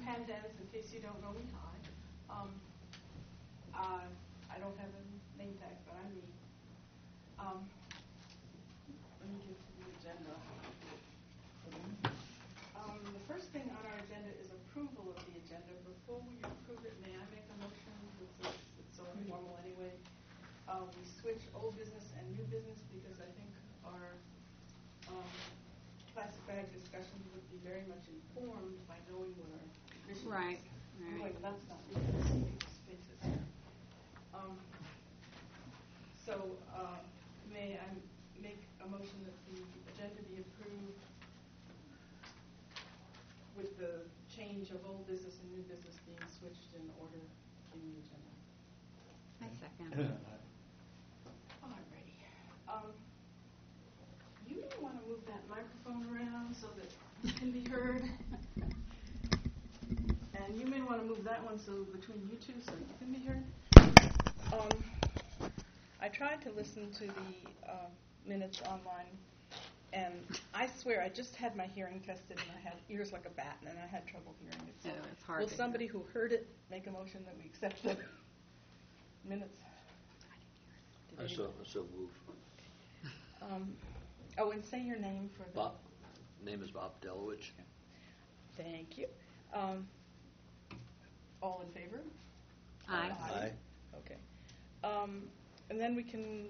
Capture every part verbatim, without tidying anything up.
Pam Dennis, in case you don't know me, hi. Um, uh, I don't have a name tag, but I'm me. Um, let me get to the agenda. Um, the first thing on our agenda is approval of the agenda. Before we approve it, may I make a motion? It's, it's, it's so informal anyway. Uh, we switch old business and new business because I think our um, plastic bag discussions would be very much informed by knowing what our mission right. is. Right. I'm going nuts now because I see people's faces here. Um, so uh, may I make a motion that the agenda be approved with the change of old business and new business being switched in order in the agenda? I second. Alrighty. Um, you may want to move that microphone around so that you can be heard. And you may want to move that one so between you two so you can be heard. Um, I tried to listen to the uh, minutes online, and I swear I just had my hearing tested, and I had ears like a bat, and I had trouble hearing it. So yeah, it's hard will to somebody hear. who heard it make a motion that we accept the minutes? I so, so move. Um, oh, and say your name for the... Bob. Name is Bob Delowich. Thank you. Um, all in favor? Aye. Aye. Okay. Um, and then we can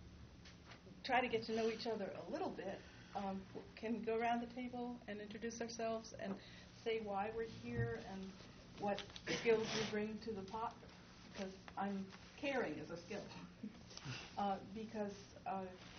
try to get to know each other a little bit. Um, can go around the table and introduce ourselves and say why we're here and what skills we bring to the pot, because I'm caring is a skill. Uh, because uh,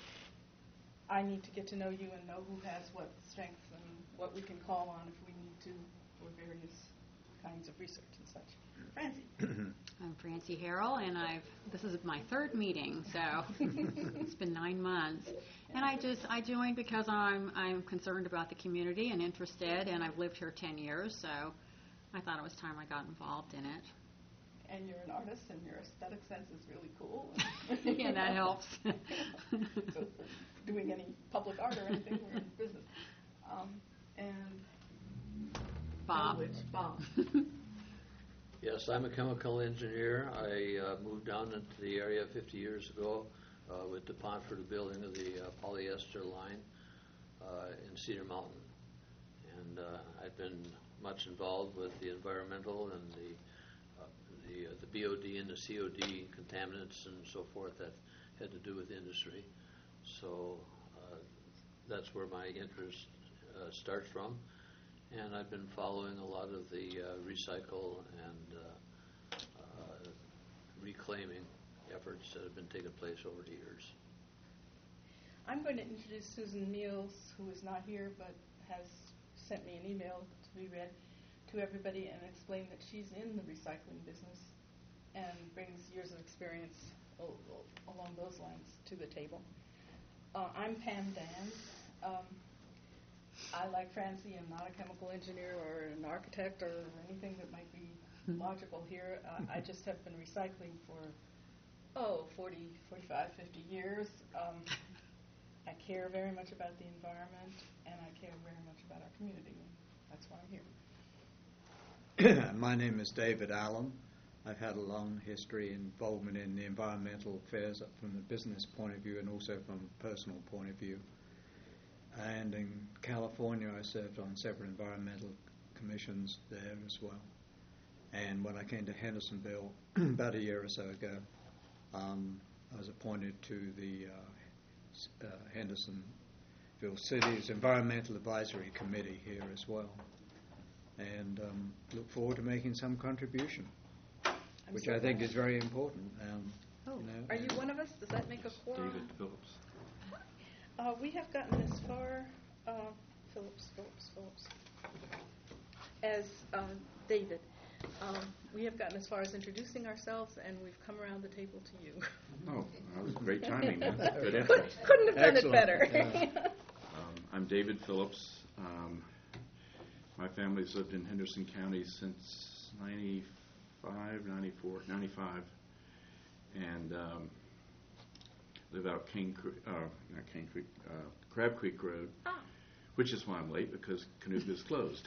I need to get to know you and know who has what strengths and what we can call on if we need to for various kinds of research and such. Francie. I'm Francie Harrell, and I've this is my third meeting, so it's been nine months. And I just I joined because I'm I'm concerned about the community and interested, and I've lived here ten years, so I thought it was time I got involved in it. And you're an artist, and your aesthetic sense is really cool. Yeah, that helps. So, doing any public art or anything, we're in business. Um, and Bob. Delowich, Bob. Yes, I'm a chemical engineer. I uh, moved down into the area fifty years ago uh, with DuPont for the building of the uh, polyester line uh, in Cedar Mountain. And uh, I've been much involved with the environmental and the uh, the, uh, the B O D and the C O D contaminants and so forth that had to do with industry. So uh, that's where my interest uh, starts from. And I've been following a lot of the uh, recycle and uh, uh, reclaiming efforts that have been taking place over the years. I'm going to introduce Susan Meals, who is not here but has sent me an email to be read to everybody, and explain that she's in the recycling business and brings years of experience o- o- along those lines to the table. Uh, I'm Pam Dan. Um, I, like Francie, am not a chemical engineer or an architect or anything that might be logical here. Uh, I just have been recycling for, oh, forty, forty-five, fifty years. Um, I care very much about the environment, and I care very much about our community. That's why I'm here. My name is David Allen. I've had a long history involvement in the environmental affairs from the business point of view and also from a personal point of view. And in California, I served on several environmental commissions there as well. And when I came to Hendersonville about a year or so ago, um, I was appointed to the uh, uh, Hendersonville City's Environmental Advisory Committee here as well. And um, look forward to making some contribution, I'm which so I think glad. is very important. Um, Oh, you know, are you one of us? Does that make a quorum? David Phillips. Uh, we have gotten as far, uh, Phillips, Phillips, Phillips, as uh, David. Um, we have gotten as far as introducing ourselves, and we've come around the table to you. Oh, that was great timing. Then. Good Could, intro. couldn't have done Excellent. it better. Yeah. Um, I'm David Phillips. Um, my family's lived in Henderson County since ninety-five, ninety-four, ninety-five, and um, live out Cane Creek, uh, not Cane Creek, uh, Crab Creek Road, Ah. which is why I'm late because Canuga's closed.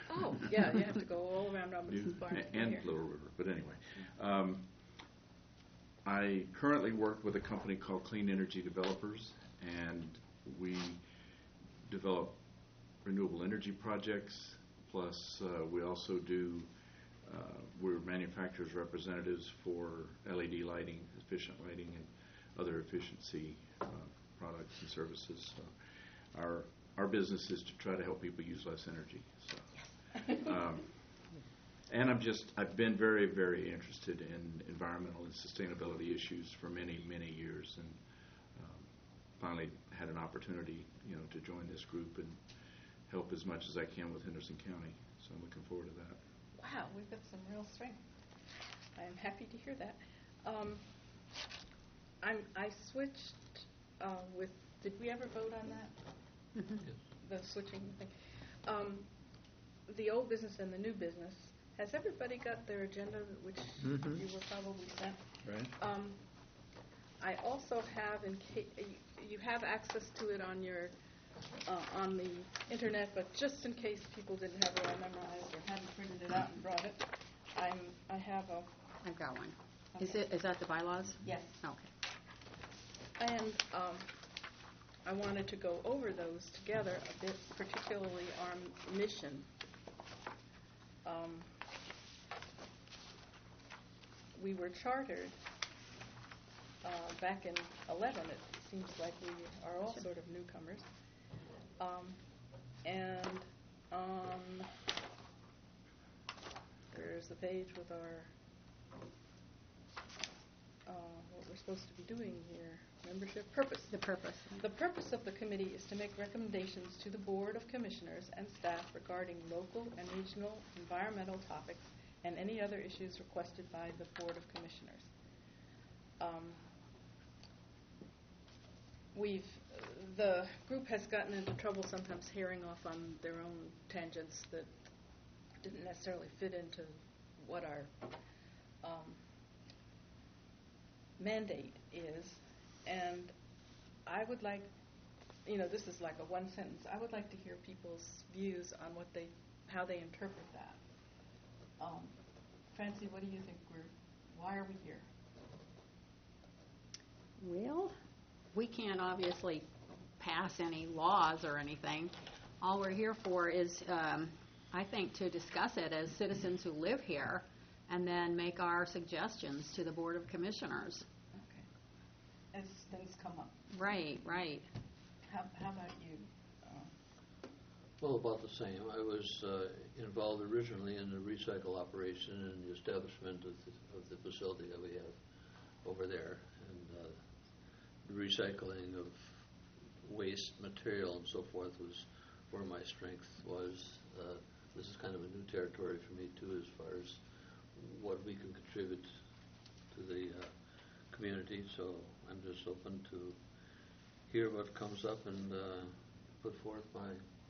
Oh, yeah, you have to go all around Robinson's Do- Barn. to a- get and here. Little River. But anyway, um, I currently work with a company called Clean Energy Developers, and we develop renewable energy projects. Plus, uh, we also do, uh, we're manufacturers representatives for L E D lighting, efficient lighting, and other efficiency uh, products and services. So our our business is to try to help people use less energy. So, um, and I'm just I've been very very interested in environmental and sustainability issues for many many years, and um, finally had an opportunity, you know, to join this group and help as much as I can with Henderson County. So I'm looking forward to that. Wow, we've got some real strength. I am happy to hear that. Um, I'm, I switched uh, with, did we ever vote on that? Mhm. The switching thing. Um, the old business and the new business. Has everybody got their agenda, which Mhm. you were probably sent? Right. Um, I also have, in case, you, you have access to it on your, uh, on the internet, but just in case people didn't have it all memorized or hadn't printed it out and brought it, I'm, I have a, I've got one. Is Okay. it, is that the bylaws? yes. Okay. And um, I wanted to go over those together a bit, particularly our mission. Um, we were chartered uh, back in eleven. It seems like we are all sort of newcomers. Um, and um, there's the page with our uh, what we're supposed to be doing here. Membership purpose. The purpose. The purpose of the committee is to make recommendations to the Board of Commissioners and staff regarding local and regional environmental topics and any other issues requested by the Board of Commissioners. Um, we've, the group has gotten into trouble sometimes herring off on their own tangents that didn't necessarily fit into what our um, mandate is. And I would like, you know, this is like a one sentence. I would like to hear people's views on what they, how they interpret that. Um, Francie, what do you think? We're, why are we here? Well, we can't obviously pass any laws or anything. All we're here for is, um, I think, to discuss it as citizens who live here and then make our suggestions to the Board of Commissioners. Okay. As things come up. Right, right. How, how about you? Um, Well, about the same. I was uh, involved originally in the recycle operation and the establishment of the, of the facility that we have over there, and uh, the recycling of waste material and so forth was where my strength was. Uh, this is kind of a new territory for me too, as far as what we can contribute to the uh, community. So I'm just open to hear what comes up and uh, put forth my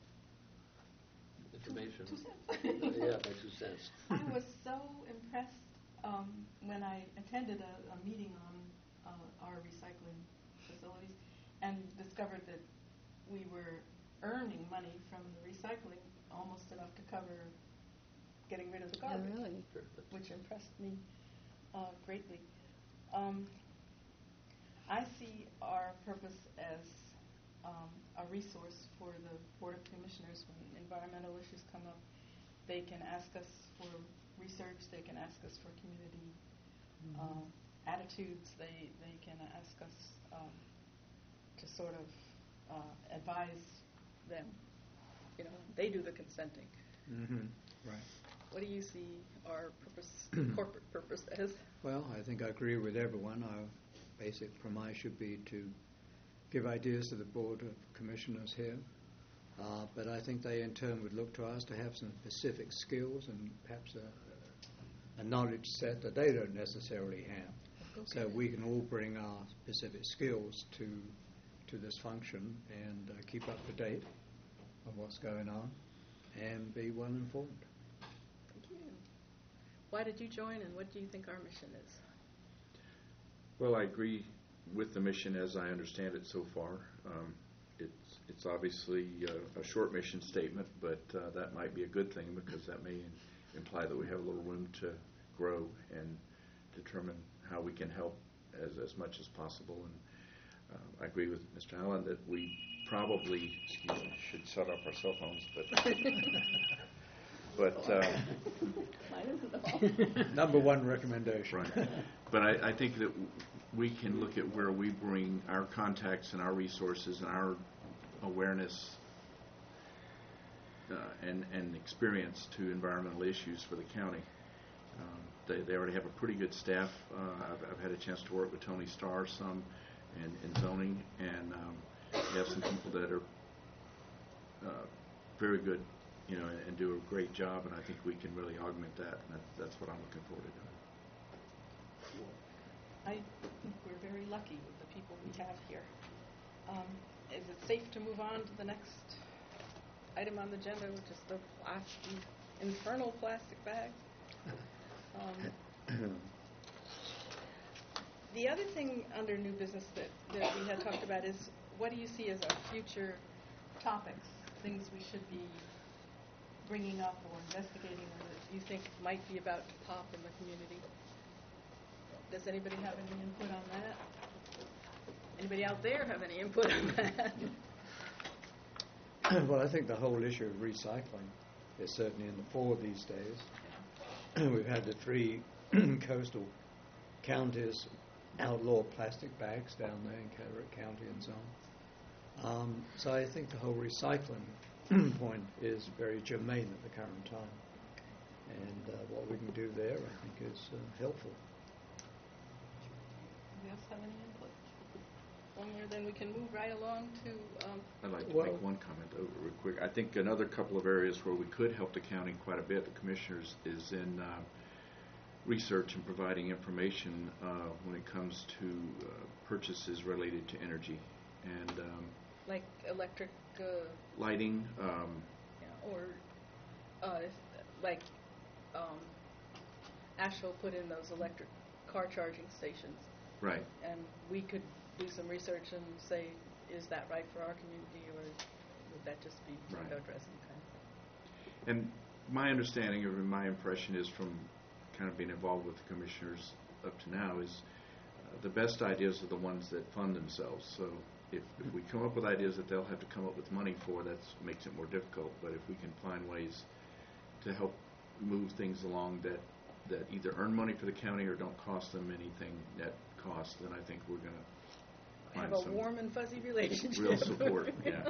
information. Two cents. Uh, yeah, my two cents. I was so impressed um, when I attended a, a meeting on uh, our recycling facilities and discovered that we were earning money from the recycling, almost enough to cover getting rid of the Oh, garbage, really? Perfect. which impressed me uh, greatly. Um, I see our purpose as um, a resource for the Board of Commissioners when environmental issues come up. They can ask us for research. They can ask us for community Mm-hmm. uh, attitudes. They they can ask us um, to sort of uh, advise them. You know, they do the consenting. Mm-hmm. Right. What do you see our purpose, corporate purpose as? Well, I think I agree with everyone. Our basic premise should be to give ideas to the Board of Commissioners here. Uh, but I think they in turn would look to us to have some specific skills and perhaps a, a knowledge set that they don't necessarily have. Okay. So we can all bring our specific skills to to this function and uh, keep up to date of what's going on and be well informed. Thank you. Why did you join, and what do you think our mission is? Well, I agree with the mission as I understand it so far. Um, it's it's obviously uh, a short mission statement, but uh, that might be a good thing because that may imply that we have a little room to grow and determine how we can help as, as much as possible. And uh, I agree with Mister Allen that we probably, excuse me, should shut off our cell phones, but but uh, number one recommendation. Right. But I, I think that w- we can look at where we bring our contacts and our resources and our awareness uh, and, and experience to environmental issues for the county. Um, they, they already have a pretty good staff. Uh, I've, I've had a chance to work with Tony Starr some in, in zoning, and um, we have some people that are uh, very good, you know, and, and do a great job, and I think we can really augment that, and that, that's what I'm looking forward to doing. I think we're very lucky with the people we have here. Um, is it safe to move on to the next item on the agenda, which is the plastic, infernal plastic bags? Um, the other thing under new business that, that we had talked about is, what do you see as our future topics, things we should be bringing up or investigating, or that you think might be about to pop in the community? Does anybody have any input on that? Anybody out there have any input on that? Well, I think the whole issue of recycling is certainly in the fore these days. We've had the three coastal counties outlaw plastic bags down there in Carteret County and so on. Um, so I think the whole recycling point is very germane at the current time. And uh, what we can do there, I think, is uh, helpful. Anybody else have any input? One more, then we can move right along to... Um, I'd like to well, make one comment though, real quick. I think another couple of areas where we could help the county quite a bit, the commissioners, is in uh, research and providing information uh, when it comes to uh, purchases related to energy and um, like electric... Uh, lighting. Um, yeah, or uh, like um, Asheville put in those electric car charging stations. right. And we could do some research and say, is that right for our community, or would that just be window Right. dressing kind of thing? And my understanding or my impression is from kind of being involved with the commissioners up to now is uh, the best ideas are the ones that fund themselves. So if, if we come up with ideas that they'll have to come up with money for, that makes it more difficult. But if we can find ways to help move things along that, that either earn money for the county or don't cost them anything net cost, then I think we're going to Have find a some warm and fuzzy relationship. real support. Yeah.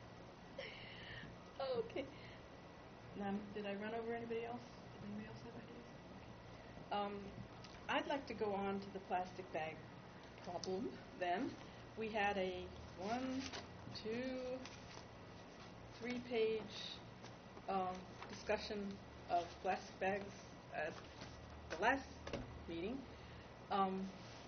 Oh, okay. Now, did I run over anybody else? Did anybody else have ideas? Okay. Um, I'd like to go on to the plastic bag problem then. We had a one, two, three-page um, discussion of plastic bags at the last meeting. Um,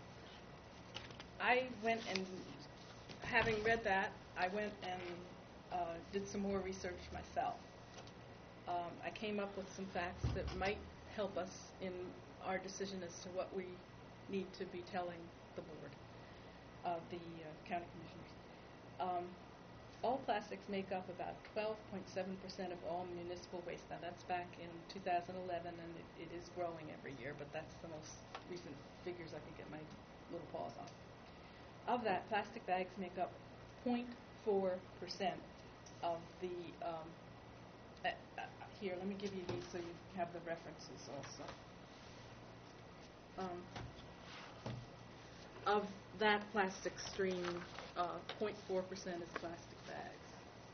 I went and, having read that, I went and uh, did some more research myself. Um, I came up with some facts that might help us in our decision as to what we need to be telling the board, uh, the uh, county commissioners. Um, all plastics make up about twelve point seven percent of all municipal waste. Now that's back in two thousand eleven, and it, it is growing every year, but that's the most recent figures I can get my little paws on. Of that, plastic bags make up zero point four percent of the, um, uh, uh, here, let me give you these so you have the references also. Um, of that plastic stream, uh, zero point four percent is plastic bags.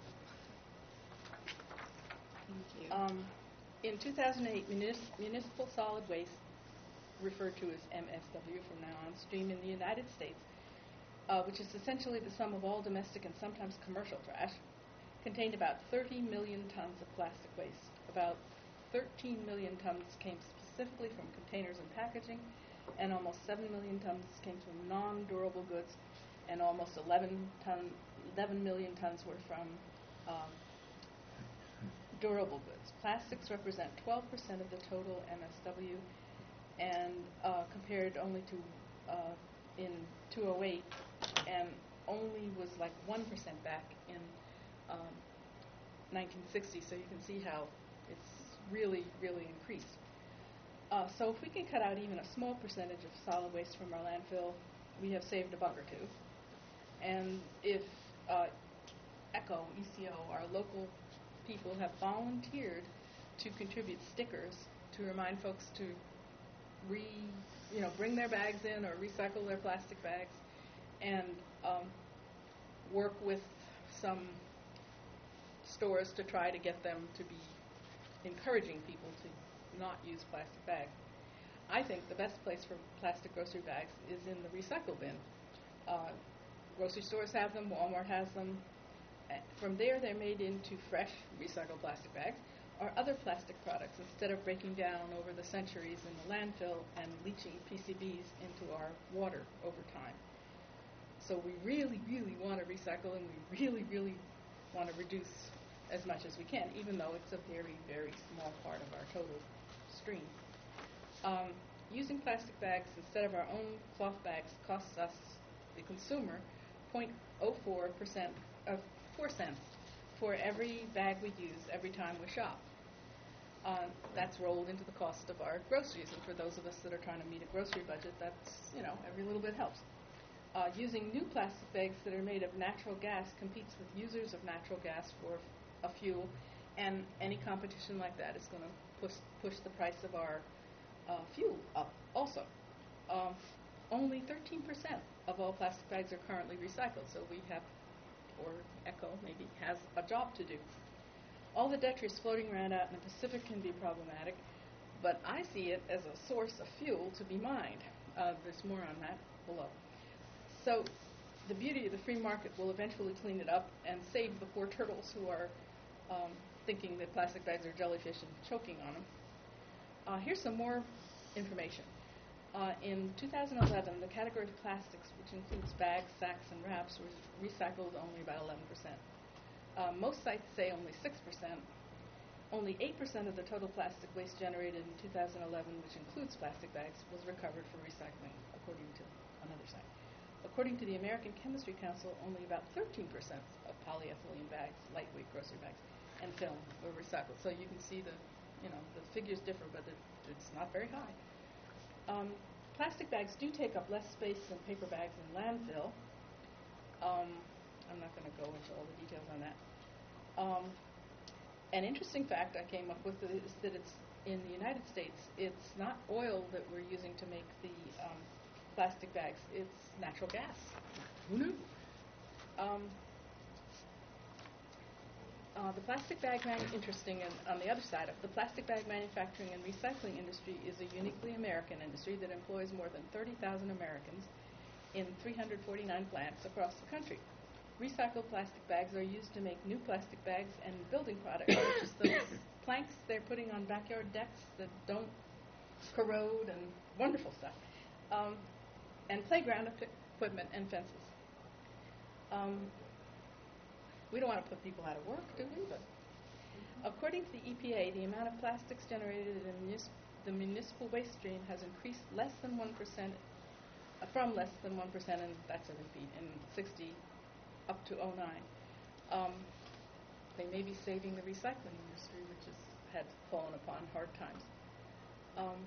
Thank you. Um, in two thousand eight, munis- municipal solid waste, referred to as M S W from now on, stream in the United States, uh, which is essentially the sum of all domestic and sometimes commercial trash, contained about thirty million tons of plastic waste. About thirteen million tons came specifically from containers and packaging, and almost seven million tons came from non-durable goods, and almost eleven, ton, eleven million tons were from um, durable goods. Plastics represent twelve percent of the total M S W, and uh, compared only to uh, in two thousand eight, and only was like one percent back in um, nineteen sixty, so you can see how it's really, really increased. Uh, so if we can cut out even a small percentage of solid waste from our landfill, we have saved a buck or two. And if uh, ECHO, E C O, our local people have volunteered to contribute stickers to remind folks to re, you know, bring their bags in or recycle their plastic bags, and um, work with some stores to try to get them to be encouraging people to not use plastic bags. I think the best place for plastic grocery bags is in the recycle bin. Uh, grocery stores have them, Walmart has them. Uh, From there, they're made into fresh recycled plastic bags or other plastic products instead of breaking down over the centuries in the landfill and leaching P C Bs into our water over time. So we really, really want to recycle, and we really, really want to reduce as much as we can, even though it's a very, very small part of our total stream. Um, using plastic bags instead of our own cloth bags costs us, the consumer, zero point zero four percent of four cents for every bag we use every time we shop. Uh, that's rolled into the cost of our groceries, and for those of us that are trying to meet a grocery budget, that's, you know, every little bit helps. Uh, using new plastic bags that are made of natural gas competes with users of natural gas for a fuel, and any competition like that is going to push push the price of our uh, fuel up also. Um, only thirteen percent of all plastic bags are currently recycled, so we have, or ECHO maybe, has a job to do. All the detritus floating around out in the Pacific can be problematic, but I see it as a source of fuel to be mined. Uh, there's more on that below. So the beauty of the free market will eventually clean it up and save the poor turtles who are um, thinking that plastic bags are jellyfish and choking on them. Uh, here's some more information. Uh, in two thousand eleven, the category of plastics, which includes bags, sacks, and wraps, was recycled only about eleven percent. Uh, most sites say only six percent. Only eight percent of the total plastic waste generated in two thousand eleven, which includes plastic bags, was recovered for recycling, according to another site. According to the American Chemistry Council, only about thirteen percent of polyethylene bags, lightweight grocery bags, and film were recycled. So you can see the, you know, the figures differ, but it, it's not very high. Um, plastic bags do take up less space than paper bags in landfill. Um, I'm not going to go into all the details on that. Um, an interesting fact I came up with is that it's in the United States, it's not oil that we're using to make the um, plastic bags, it's natural gas. Who knew? Um, uh, the plastic bag man- interesting and on the other side of the plastic bag manufacturing and recycling industry is a uniquely American industry that employs more than thirty thousand Americans in three hundred forty-nine plants across the country. Recycled plastic bags are used to make new plastic bags and building products, such as those planks they're putting on backyard decks that don't corrode, and wonderful stuff. Um, and playground equi- equipment and fences. Um, we don't want to put people out of work, do we? But according to the E P A, the amount of plastics generated in munis- the municipal waste stream has increased less than one percent, uh, from less than one percent, and that's a repeat, in sixty up to oh nine. Um, they may be saving the recycling industry, which has had fallen upon hard times. Um,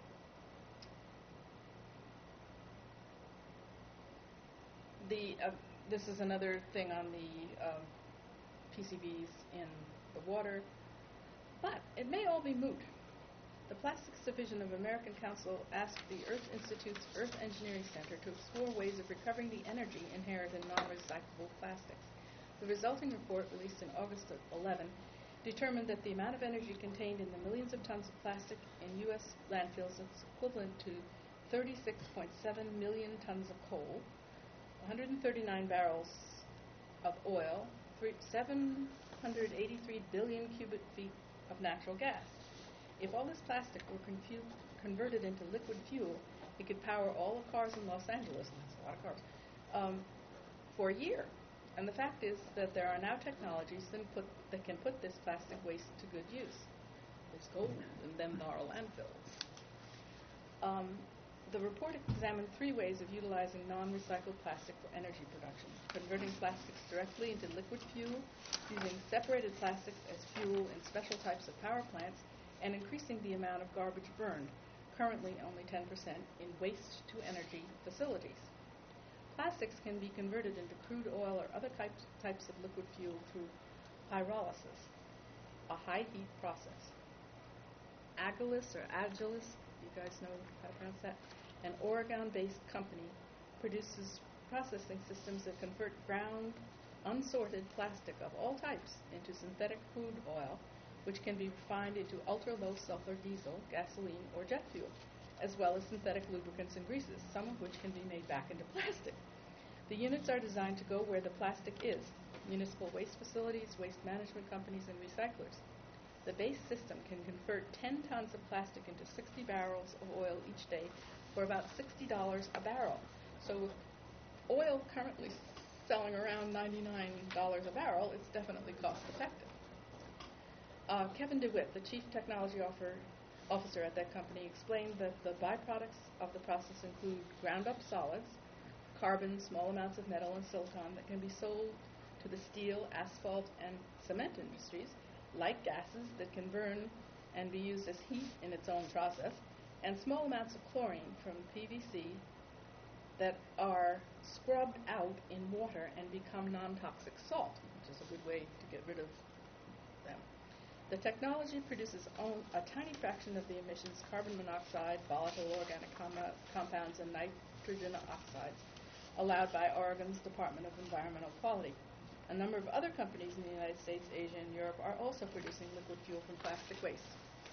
The, uh, this is another thing on the um, P C Bs in the water, but it may all be moot. The Plastics Division of American Council asked the Earth Institute's Earth Engineering Center to explore ways of recovering the energy inherent in non-recyclable plastics. The resulting report, released in August of eleven, determined that the amount of energy contained in the millions of tons of plastic in U S landfills is equivalent to thirty-six point seven million tons of coal, one hundred thirty-nine barrels of oil, seven hundred eighty-three billion cubic feet of natural gas. If all this plastic were confu- converted into liquid fuel, it could power all the cars in Los Angeles, and that's a lot of cars, um, for a year. And the fact is that there are now technologies that, put, that can put this plastic waste to good use. It's gold, and then there are landfills. Um, The report examined three ways of utilizing non-recycled plastic for energy production: converting plastics directly into liquid fuel, using separated plastics as fuel in special types of power plants, and increasing the amount of garbage burned, currently only ten percent, in waste-to-energy facilities. Plastics can be converted into crude oil or other types, types of liquid fuel through pyrolysis, a high-heat process. Agilis, or Agilis, you guys know how to pronounce that, an Oregon-based company, produces processing systems that convert ground, unsorted plastic of all types into synthetic crude oil, which can be refined into ultra-low sulfur diesel, gasoline, or jet fuel, as well as synthetic lubricants and greases, some of which can be made back into plastic. The units are designed to go where the plastic is: municipal waste facilities, waste management companies, and recyclers. The base system can convert ten tons of plastic into sixty barrels of oil each day for about sixty dollars a barrel. So with oil currently selling around ninety-nine dollars a barrel, it's definitely cost effective. Uh, Kevin DeWitt, the chief technology offer, officer at that company, explained that the byproducts of the process include ground-up solids, carbon, small amounts of metal, and silicon that can be sold to the steel, asphalt, and cement industries, like gases that can burn and be used as heat in its own process, and small amounts of chlorine from P V C that are scrubbed out in water and become non-toxic salt, which is a good way to get rid of them. The technology produces on, a tiny fraction of the emissions: carbon monoxide, volatile organic com- compounds, and nitrogen oxides allowed by Oregon's Department of Environmental Quality. A number of other companies in the United States, Asia, and Europe are also producing liquid fuel from plastic waste.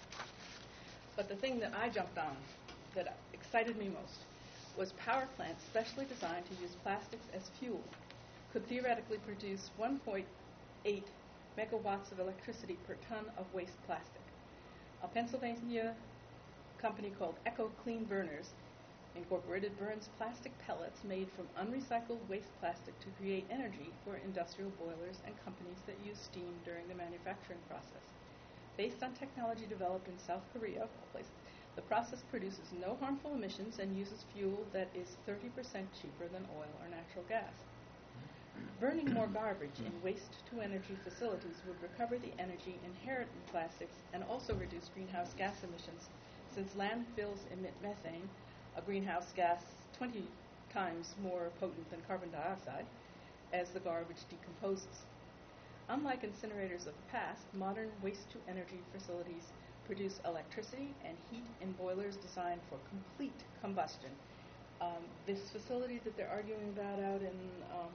But the thing that I jumped on, that excited me most, was power plants specially designed to use plastics as fuel could theoretically produce one point eight megawatts of electricity per ton of waste plastic. A Pennsylvania company called Eco Clean Burners Incorporated burns plastic pellets made from unrecycled waste plastic to create energy for industrial boilers and companies that use steam during the manufacturing process. Based on technology developed in South Korea, the process produces no harmful emissions and uses fuel that is thirty percent cheaper than oil or natural gas. Burning more garbage in waste-to-energy facilities would recover the energy inherent in plastics and also reduce greenhouse gas emissions, since landfills emit methane, a greenhouse gas twenty times more potent than carbon dioxide, as the garbage decomposes. Unlike incinerators of the past, modern waste-to-energy facilities produce electricity and heat in boilers designed for complete combustion. Um, this facility that they're arguing about out in um,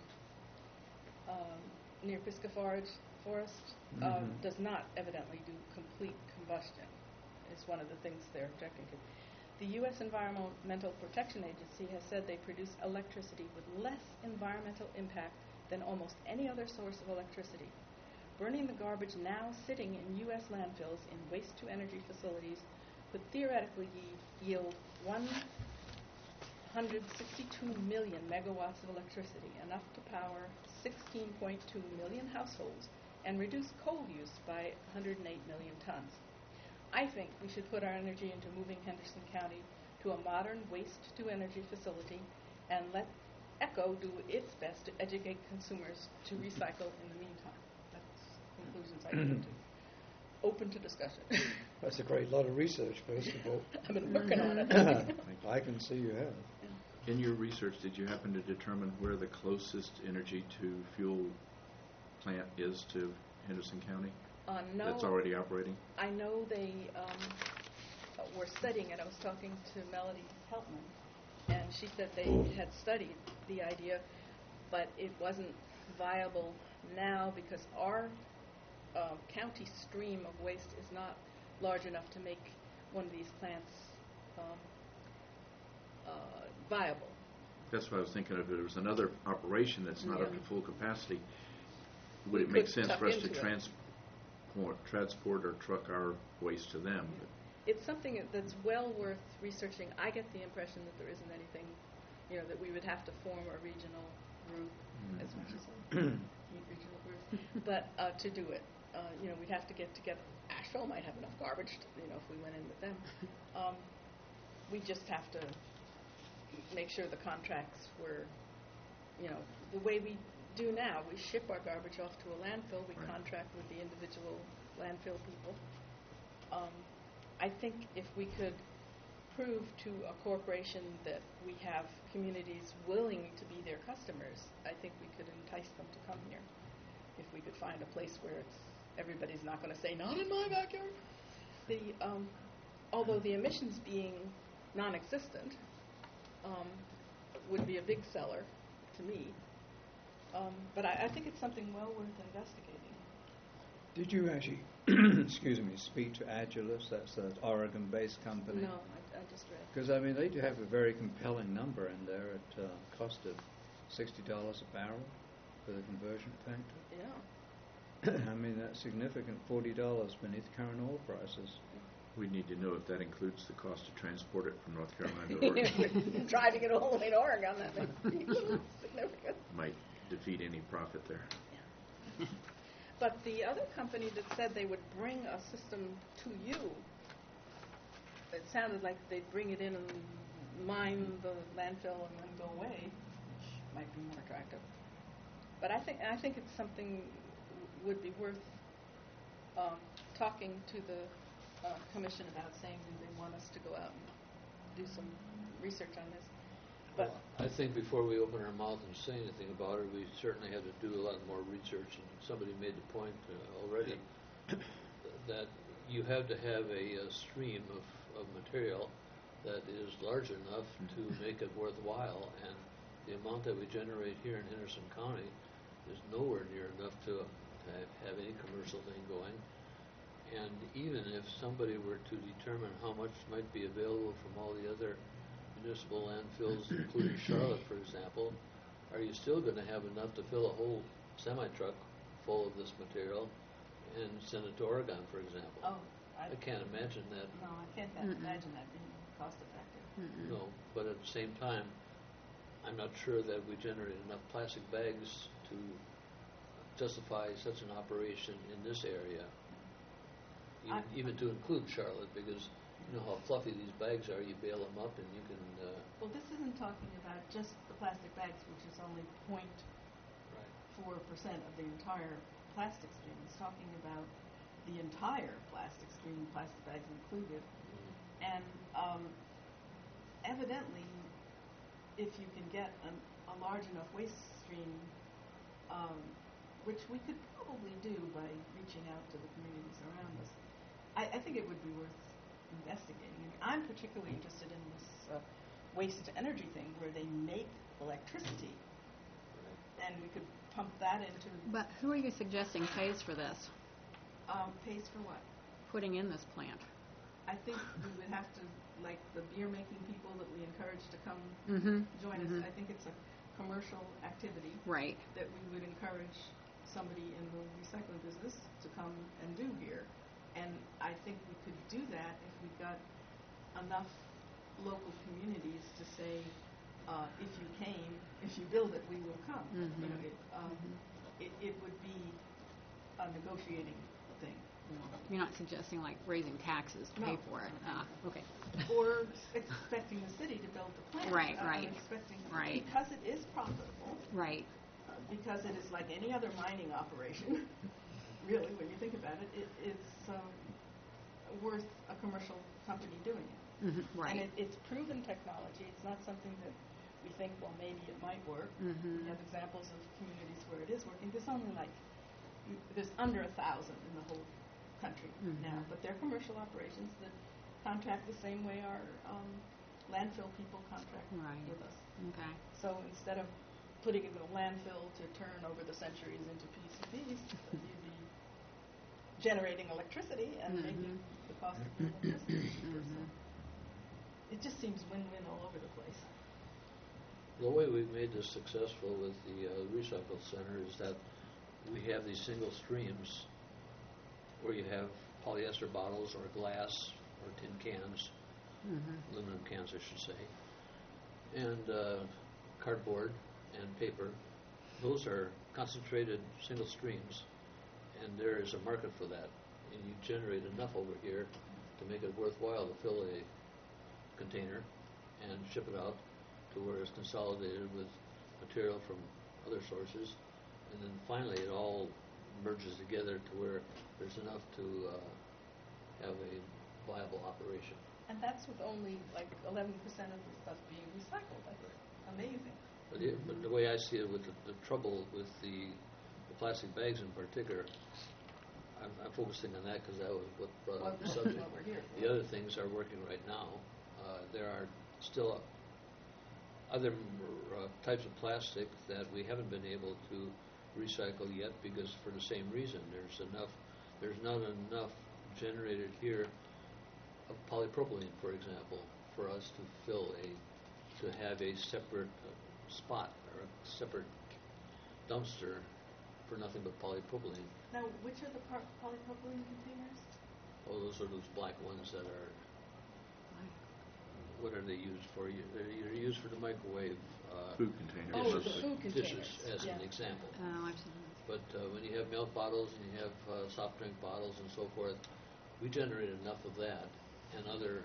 um, near Pisgah Forest, Forest um, Mm-hmm. does not evidently do complete combustion. It's one of the things they're objecting to. The U S Environmental Protection Agency has said they produce electricity with less environmental impact than almost any other source of electricity. Burning the garbage now sitting in U S landfills in waste-to-energy facilities could theoretically yield one hundred sixty-two million megawatts of electricity, enough to power sixteen point two million households, and reduce coal use by one hundred eight million tons. I think we should put our energy into moving Henderson County to a modern waste-to-energy facility and let ECHO do its best to educate consumers to recycle in the meantime. That's conclusions I came to. Open to discussion. That's a great lot of research, first of all. I've been working on it. I can see you have. In your research, did you happen to determine where the closest energy to fuel plant is to Henderson County? Uh, no, That's already operating? I know they um, were studying it. I was talking to Melody Heltman, and she said they had studied the idea, but it wasn't viable now because our uh, county stream of waste is not large enough to make one of these plants um, uh, viable. That's what I was thinking of. If there was another operation that's not up Yeah. to full capacity, would We it make could sense tuck for us to into it. transport, transport or truck our waste to them? It's something that's well worth researching. I get the impression that there isn't anything, you know, that we would have to form a regional group, Mm. as much as I need regional groups, but uh, to do it, uh, you know, we'd have to get together. Asheville might have enough garbage, to, you know, if we went in with them. Um, we just have to make sure the contracts were, you know, the way we do now. We ship our garbage off to a landfill. We Right. contract with the individual landfill people. Um, I think if we could prove to a corporation that we have communities willing to be their customers, I think we could entice them to come here. If we could find a place where it's, everybody's not going to say, not in my backyard. The, um, although the emissions being non-existent um, would be a big seller to me. Um, but I, I think it's something well worth investigating. Did you actually, excuse me, speak to Agilus? That's an Oregon-based company. No, I, I just read. Because, I mean, they do have a very compelling number in there at uh, cost of sixty dollars a barrel for the conversion factor. Yeah. I mean, that's significant, forty dollars beneath current oil prices. We need to know if that includes the cost to transport it from North Carolina to Oregon. Driving it all the way to Oregon, that may be significant. Might defeat any profit there. But the other company that said they would bring a system to you, it sounded like they'd bring it in and mine the landfill and then go away, which might be more attractive. But I think I think it's something w- would be worth um, talking to the uh, commission about, saying do they want us to go out and do some research on this. But Well, I think before we open our mouth and say anything about it, we certainly have to do a lot more research. And somebody made the point uh, already that you have to have a, a stream of, of material that is large enough to make it worthwhile. And the amount that we generate here in Henderson County is nowhere near enough to, to have, have any commercial thing going. And even if somebody were to determine how much might be available from all the other municipal landfills, including Charlotte, for example, are you still going to have enough to fill a whole semi-truck full of this material and send it to Oregon, for example? oh, I, I can't imagine that. no, I can't Mm-mm. imagine that being cost effective. Mm-mm. No, but at the same time, I'm not sure that we generate enough plastic bags to justify such an operation in this area, even, I- even to include Charlotte, because you know how fluffy these bags are. You bail them up and you can, uh, Well, this isn't talking about just the plastic bags, which is only zero point four percent of the entire plastic stream. It's talking about the entire plastic stream, plastic bags included. And um, evidently, if you can get an, a large enough waste stream, um, which we could probably do by reaching out to the communities around us, I, I think it would be worth investigating. I mean, I'm particularly interested in this uh, waste to energy thing, where they make electricity, and we could pump that into But who are you suggesting pays for this, um, pays for what? putting in this plant? I think we would have to, like the beer making people that we encourage to come Mm-hmm. join Mhm. us. I think it's a commercial activity Right. that we would encourage somebody in the recycling business to come and do here. And I think we could do that if we got enough local communities to say, uh, if you came, if you build it, we will come. Mhm. You know, it, um, Mhm. it, it would be a negotiating thing. You know. You're not suggesting like raising taxes to pay No. for it? Ah, okay. Or expecting the city to build the plant. Right, Uh, right, Expecting, right. because it is profitable, Right. uh, because it is like any other mining operation, really, when you think about it, it is um, worth a commercial company doing it. Mm-hmm. Right. And it, it's proven technology. It's not something that we think, well, maybe it might work. Mhm. We have examples of communities where it is working. There's only like, there's under a thousand in the whole country Mhm. now, but they're commercial operations that contract the same way our um, landfill people contract Right. with us. Okay. So instead of putting it in a landfill to turn over the centuries into P C Bs, you'd be generating electricity and Mhm. making the cost of the electricity cheaper. Mhm. So it just seems win-win all over the place. The way we've made this successful with the uh, recycle center is that we have these single streams where you have polyester bottles or glass or tin cans, Mhm. aluminum cans, I should say, and uh, cardboard and paper. Those are concentrated single streams, and there is a market for that. And you generate enough over here to make it worthwhile to fill a container and ship it out. to where it's consolidated with material from other sources, and then finally it all merges together to where there's enough to uh, have a viable operation. And that's with only like eleven percent of the stuff being recycled. That's amazing. But, it, but the way I see it, with the, the trouble with the, the plastic bags in particular, I'm, I'm focusing on that because that was what brought Well, up the that's subject. what we're here for. The other things are working right now. Uh, there are still other uh, types of plastic that we haven't been able to recycle yet because for the same reason. There's enough. There's not enough generated here of polypropylene, for example, for us to fill a to have a separate uh, spot or a separate dumpster for nothing but polypropylene. Now, which are the par- polypropylene containers? Oh, those are those black ones that are. What are they used for? You- They're they're used for the microwave. Uh, Food containers. Oh, dishes, the food dishes, containers, as an yeah. example. Oh, I've seen those. But uh, when you have milk bottles and you have uh, soft drink bottles and so forth, we generate enough of that and other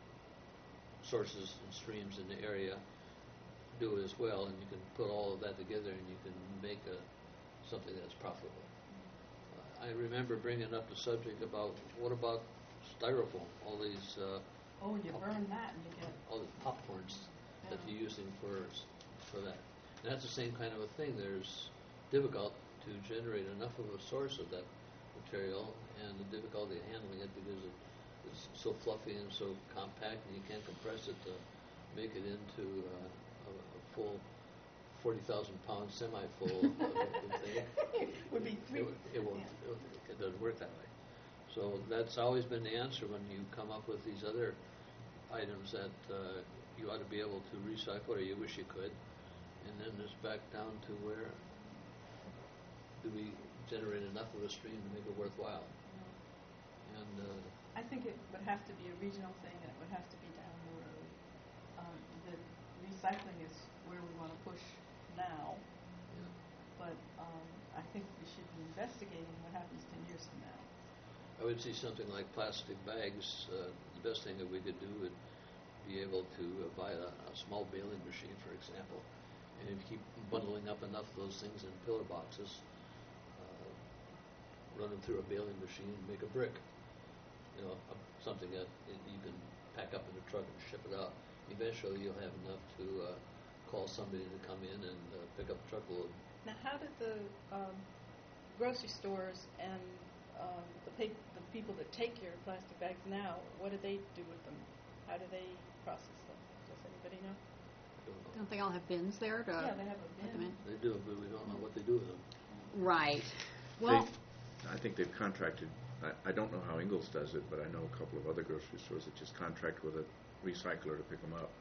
sources and streams in the area do it as well, and you can put all of that together and you can make a, something that's profitable. Uh, I remember bringing up the subject about what about styrofoam, all these uh, Oh, you burn that and you get. all the popcorns that Yeah. you're using for for that. And that's the same kind of a thing. There's difficult to generate enough of a source of that material, and the difficulty of handling it because it, it's so fluffy and so compact, and you can't compress it to make it into uh, a, a full forty thousand pound semi-full thing. Would be three. It, it won't. Yeah. It, it doesn't work that way. So that's always been the answer when you come up with these other items that uh, you ought to be able to recycle, or you wish you could, and then it's back down to where do we generate enough of a stream to make it worthwhile? And uh, I think it would have to be a regional thing, and it would have to be down the road. Um, the recycling is where we want to push now, yeah. but um, I think we should be investigating what happens ten years from now. I would see something like plastic bags. Uh, the best thing that we could do would be able to uh, buy a, a small baling machine, for example, and if you keep bundling up enough of those things in pillar boxes, uh, run them through a baling machine, and make a brick. You know, uh, something that y- you can pack up in a truck and ship it out. Eventually, you'll have enough to uh, call somebody to come in and uh, pick up a truckload. Now, how did the um, grocery stores and um, the, pay- the people that take your plastic bags now, what do they do with them? How do they process them? Does anybody know? Don't they all have bins there to Yeah, they have a put them bin. in? They do, but we don't know what they do with them. Right. Well, They, I think they've contracted, I, I don't know how Ingalls does it, but I know a couple of other grocery stores that just contract with a recycler to pick them up.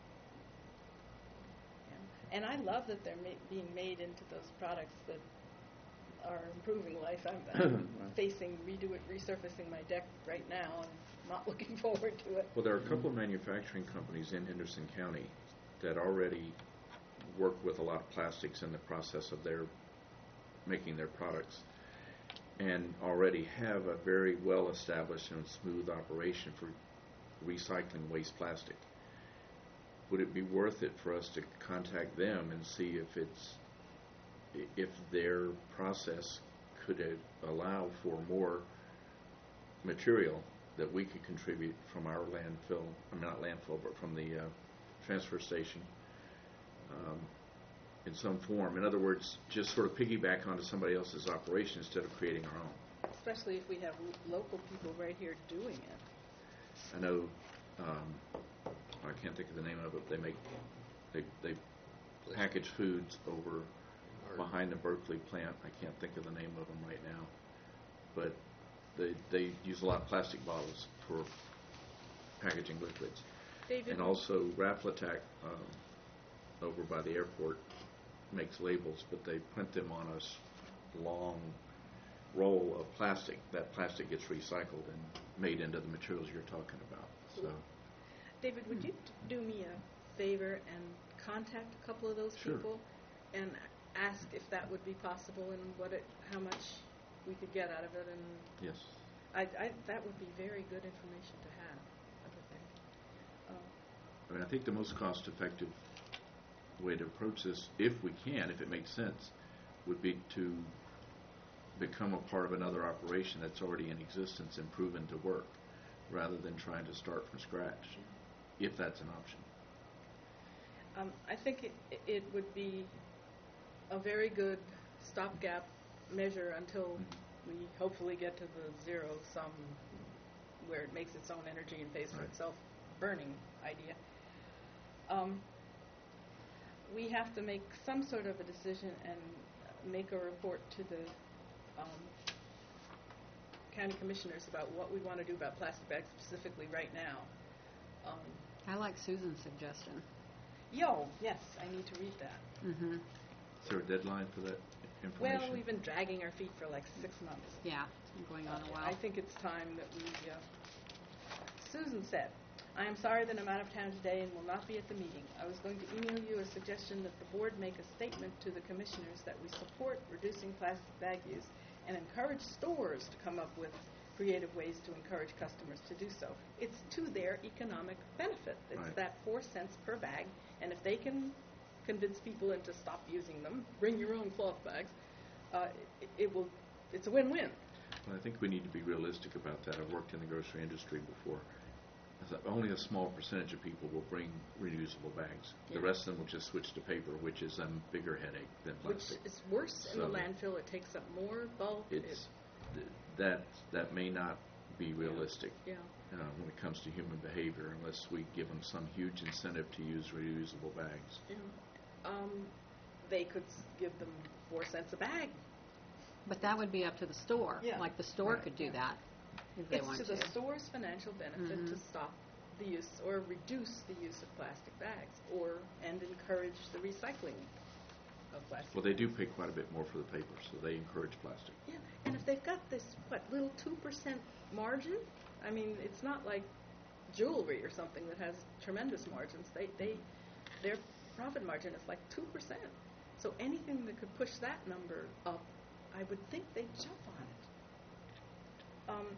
Yeah. And I love that they're ma- being made into those products that are improving life. I'm, I'm facing redo it, resurfacing my deck right now, and not looking forward to it. Well, there are a couple of manufacturing companies in Henderson County that already work with a lot of plastics in the process of their making their products, and already have a very well established and smooth operation for recycling waste plastic. Would it be worth it for us to contact them and see if it's if their process could uh, allow for more material that we could contribute from our landfill, I mean not landfill, but from the uh, transfer station um, in some form. In other words, just sort of piggyback onto somebody else's operation instead of creating our own. Especially if we have lo- local people right here doing it. I know, um, I can't think of the name of it, they make, they, they package foods over Or- behind the Berkeley plant. I can't think of the name of them right now, but they they use a lot of plastic bottles for packaging liquids. David, And also Raflatac um, over by the airport makes labels, but they print them on a s- long roll of plastic. That plastic gets recycled and made into the materials you're talking about. So David, would you t- do me a favor and contact a couple of those Sure. people and ask if that would be possible and what it, how much we could get out of it? And yes, I, I, that would be very good information to have, I would think. Uh, I mean I think the most cost-effective the way to approach this, if we can, if it makes sense, would be to become a part of another operation that's already in existence and proven to work, rather than trying to start from scratch, if that's an option. Um, I think it, it would be a very good stopgap measure until we hopefully get to the zero sum where it makes its own energy and pays for Right. itself burning idea. Um, we have to make some sort of a decision and make a report to the um, county commissioners about what we want to do about plastic bags specifically right now. Um, I like Susan's suggestion. yo, yes, I need to read that. Mm-hmm. Is there a deadline for that information? Well, we've been dragging our feet for like six months. Yeah, it's been going on a while. I think it's time that we, uh, Susan said, I am sorry that I'm out of town today and will not be at the meeting. I was going to email you a suggestion that the board make a statement to the commissioners that we support reducing plastic bag use and encourage stores to come up with creative ways to encourage customers to do so. It's to their economic benefit. It's Right. that four cents per bag, and if they can convince people into stop using them, bring your own cloth bags, uh, it, it will, it's a win-win. Well, I think we need to be realistic about that. I've worked in the grocery industry before. As a- Only a small percentage of people will bring reusable bags. Yeah. The rest of them will just switch to paper, which is a bigger headache than Which plastic. is worse in the So- landfill. It takes up more bulk. It's th- that that may not be realistic It, yeah. uh, when it comes to human behavior, unless we give them some huge incentive to use reusable bags. yeah. Um, they could s- give them four cents a bag. But that would be up to the store. Yeah. Like the store Right. could do Yeah. that if they It's want to to. the store's financial benefit Mhm. to stop the use or reduce the use of plastic bags, or and encourage the recycling of plastic. Well, they do bags. pay quite a bit more for the paper, so they encourage plastic. Yeah, and if they've got this what little two percent margin, I mean, it's not like jewelry or something that has tremendous margins. They they their profit margin is like two percent. So anything that could push that number up, I would think they'd jump on it. Um,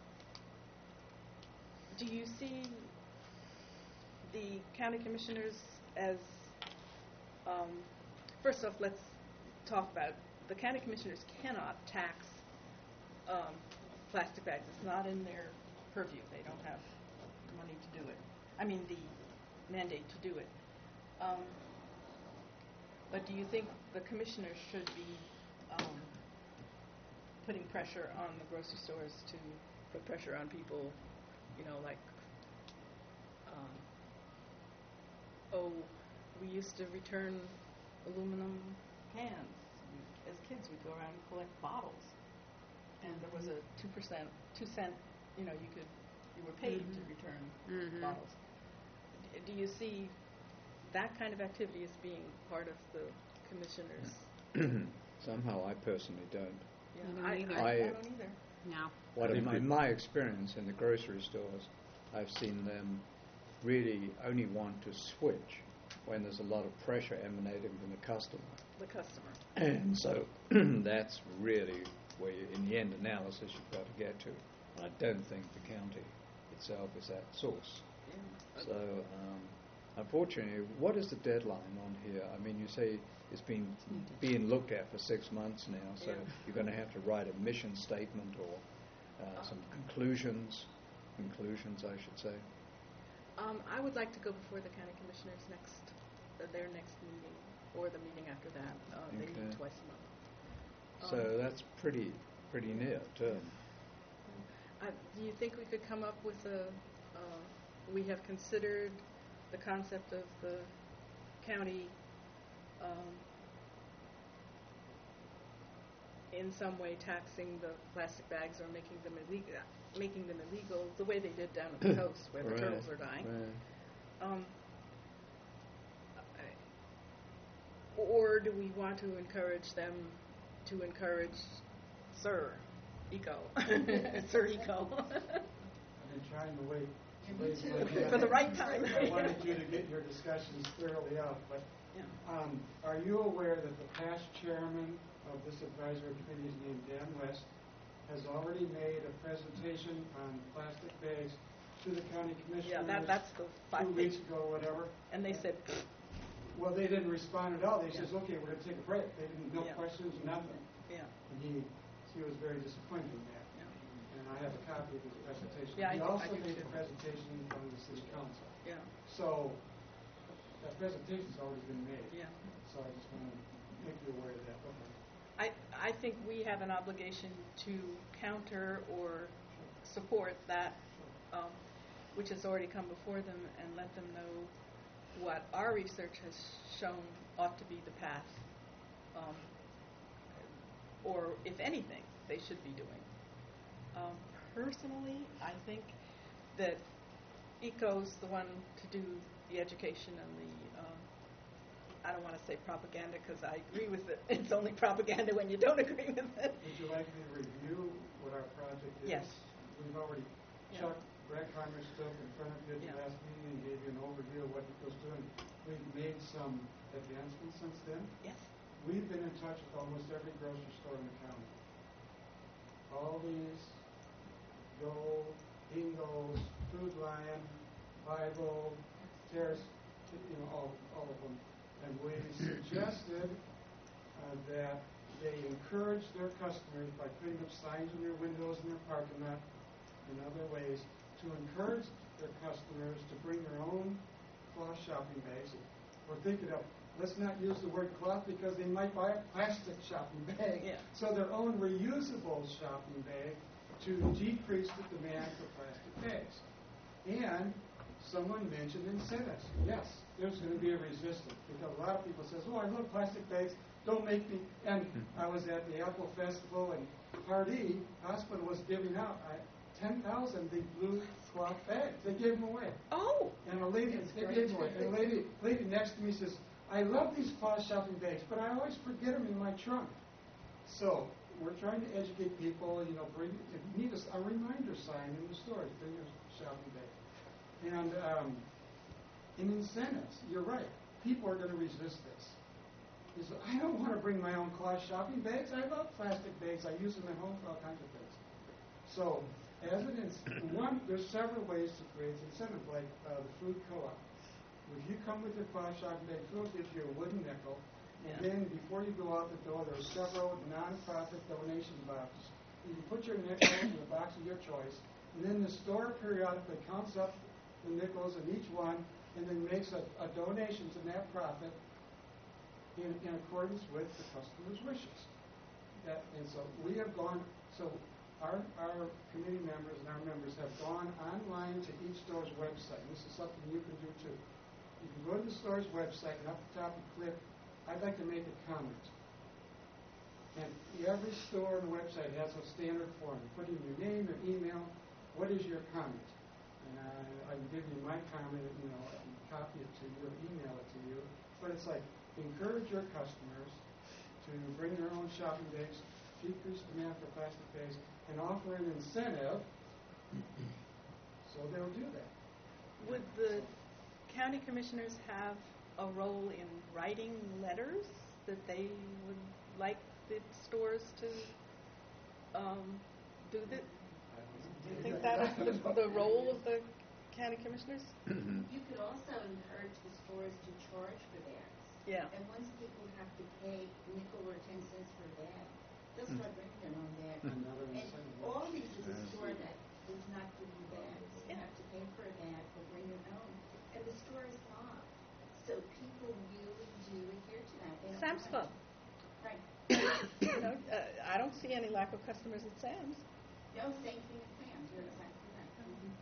do you see the county commissioners as, um, first off, let's talk about, the county commissioners cannot tax um, plastic bags. It's not in their purview. They don't have money to do it. I mean, the mandate to do it. Um, but do you think the commissioners should be um, putting pressure on the grocery stores to put pressure on people, you know, like, um, oh, we used to return aluminum cans. As kids, we'd go around and collect bottles. And there was a two percent, two cent, you know, you could, you were paid to return Mhm. bottles. D- Do you see that kind of activity as being part of the commissioners? Somehow I personally don't. Yeah, I don't I, either. I, I I- don't either. No. What I in think my, we- my experience in the grocery stores, I've seen them really only want to switch when there's a lot of pressure emanating from the customer. The customer. And so that's really where, you, in the end analysis, you've got to get to. I don't think the county itself is that source. Yeah. So, um, unfortunately, what is the deadline on here? I mean, you say it's been being looked at for six months now, so Yeah. you're going to have to write a mission statement or uh, some conclusions, conclusions, I should say. Um, I would like to go before the county commissioners next, uh, their next meeting, or the meeting after that. Uh, They meet Okay. twice a month. So Um, that's pretty, pretty near term. Uh, do you think we could come up with a, uh, we have considered the concept of the county um, in some way taxing the plastic bags or making them illegal, making them illegal the way they did down at the coast where the Right, turtles are dying? right. Um, I- or do we want to encourage them to encourage Sir Eco, Sir Eco? I've been trying to wait. Yeah, to me wait too. my For the time. right time. I wanted you to get your discussions thoroughly out, but Yeah. um, are you aware that the past chairman of this advisory committee is named Dan West, has already made a presentation on plastic bags to the county commissioners Yeah, that, that's the five two page. weeks ago, whatever? And they said, Well, they didn't respond at all. They Yeah. says, okay, we're gonna take a break. They didn't, no Yeah. questions, nothing. Yeah, And he, he was very disappointed in that. yeah, And I have a copy of his presentation. Yeah, I He do- I also do made too. a presentation in front of the city council. yeah, So, that presentation's already been made. yeah. So I just want to make you aware of that. Okay. I, I think we have an obligation to counter or support that, um, which has already come before them, and let them know what our research has shown ought to be the path, um, or if anything, they should be doing. Um, personally, I think that ECO's the one to do the education and the, um, I don't want to say propaganda because I agree with it. It's only propaganda when you don't agree with it. Would you like me to review what our project is? Yes. We've already, Yeah. Chuck, Brett Conner stood in front of you at Yeah. the last meeting and gave you an overview of what it was doing. We've made some advancements since then. Yes. We've been in touch with almost every grocery store in the county. Aldi's, Dole, Bingo's, Food Lion, Bible, Terrace, you know, all, all of them. And we suggested uh, that they encourage their customers by putting up signs in their windows in their parking lot and other ways to encourage their customers to bring their own cloth shopping bags. We're thinking of, let's not use the word cloth because they might buy a plastic shopping bag. Yeah. So their own reusable shopping bag to decrease the demand for plastic bags. And someone mentioned incentives. Yes, there's going to be a resistance because a lot of people says, oh, I love plastic bags. Don't make me. And I was at the Apple Festival, and Pardee Hospital was giving out uh, ten thousand the blue cloth bags. They gave them away. Oh. And a lady, they gave them away. And a lady, lady next to me says, I love these cloth shopping bags, but I always forget them in my trunk. So we're trying to educate people. You know, bring if you need a, a reminder sign in the stores. Bring your shopping bag. And um, in incentives, you're right. People are going to resist this. He said, I don't want to bring my own cloth shopping bags. I love plastic bags. I use them at home for all kinds of things. So, as it is, one, there's several ways to create incentive, like uh, the food co-op. If you come with your cloth shopping bag, food gives you a wooden nickel. And Yeah. then before you go out the door, there's several nonprofit donation boxes. You can put your nickel in the box of your choice, and then the store periodically counts up the nickels in each one, and then makes a, a donation to that profit in, in accordance with the customer's wishes. That, and so we have gone, so our, our committee members and our members have gone online to each store's website. This is something you can do too. You can go to the store's website and up the top you click, I'd like to make a comment. And every store on the website has a standard form. You put in your name, your email, what is your comment? And I, I can give you my comment, you know, I can copy it to you or email it to you. But it's like, encourage your customers to bring their own shopping bags, decrease demand for plastic bags, and offer an incentive so they'll do that. Would the county commissioners have a role in writing letters that they would like the stores to um, do that? Do you think that's the, the role of the county commissioners? You could also encourage the stores to charge for bags. Yeah. And once people have to pay a nickel or ten cents for a bag, they'll start bringing their own bag. Another And incentive. all these is a store that does not give you bags. You Yeah. have to pay for a bag or bring your own. And the store is locked. So people really do adhere to that. They don't Sam's want- Club. Right. You know, uh, I don't see any lack of customers at Sam's. No, same thing at Sam's. You're exactly right. Mhm.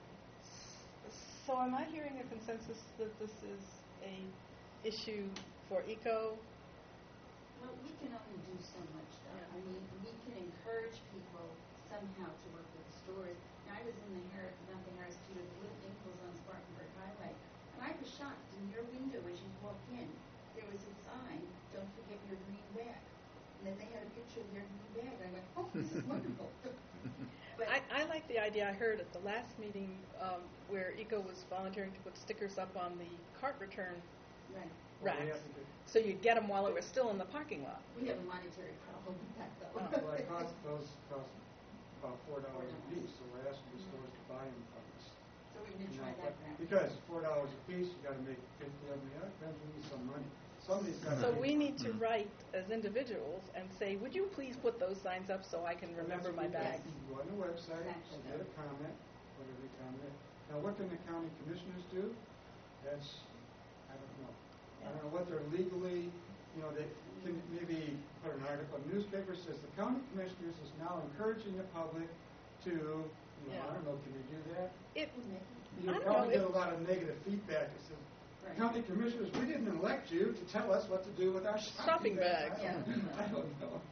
So am I hearing a consensus that this is a issue for ECO? Well, we can only do so much, though. Yeah. I mean, we can encourage people somehow to work with the stores. Now, I was in the Harris, not the Harris Teeter, the Little Ingles on Spartanburg Highway, and I was shocked. In your window, as you walked in, there was a sign, "Don't forget your green bag." And then they had a picture of their green bag. I went, "Oh, this is wonderful." But I, I like the idea I heard at the last meeting um, where ECO was volunteering to put stickers up on the cart return right, Well, they racks, have to do- so you'd get them while it was still in the parking lot. we have a monetary problem with that, though. Oh. Well, it costs, those cost about four dollars a piece, so we're asking the stores to buy them from us. So So we're gonna You try know, that but route. because four dollars a piece, you gotta make fifty of them, yeah, that means some money. Somebody's gotta. So we need to Mm. write as individuals and say, would you please put those signs up so I can remember my bags? You go on the website, Exactly. submit a comment, whatever you comment. Now, what can the county commissioners do? That's, I don't know. I don't know what they're legally, you know, they can maybe put an article in the newspaper says the county commissioners is now encouraging the public to, you know, Yeah. I don't know, can you do that? It, You I don't probably know get a if- lot of negative feedback that says, Right. county commissioners, we didn't elect you to tell us what to do with our Shopping shopping bags. bags. I don't- I don't know.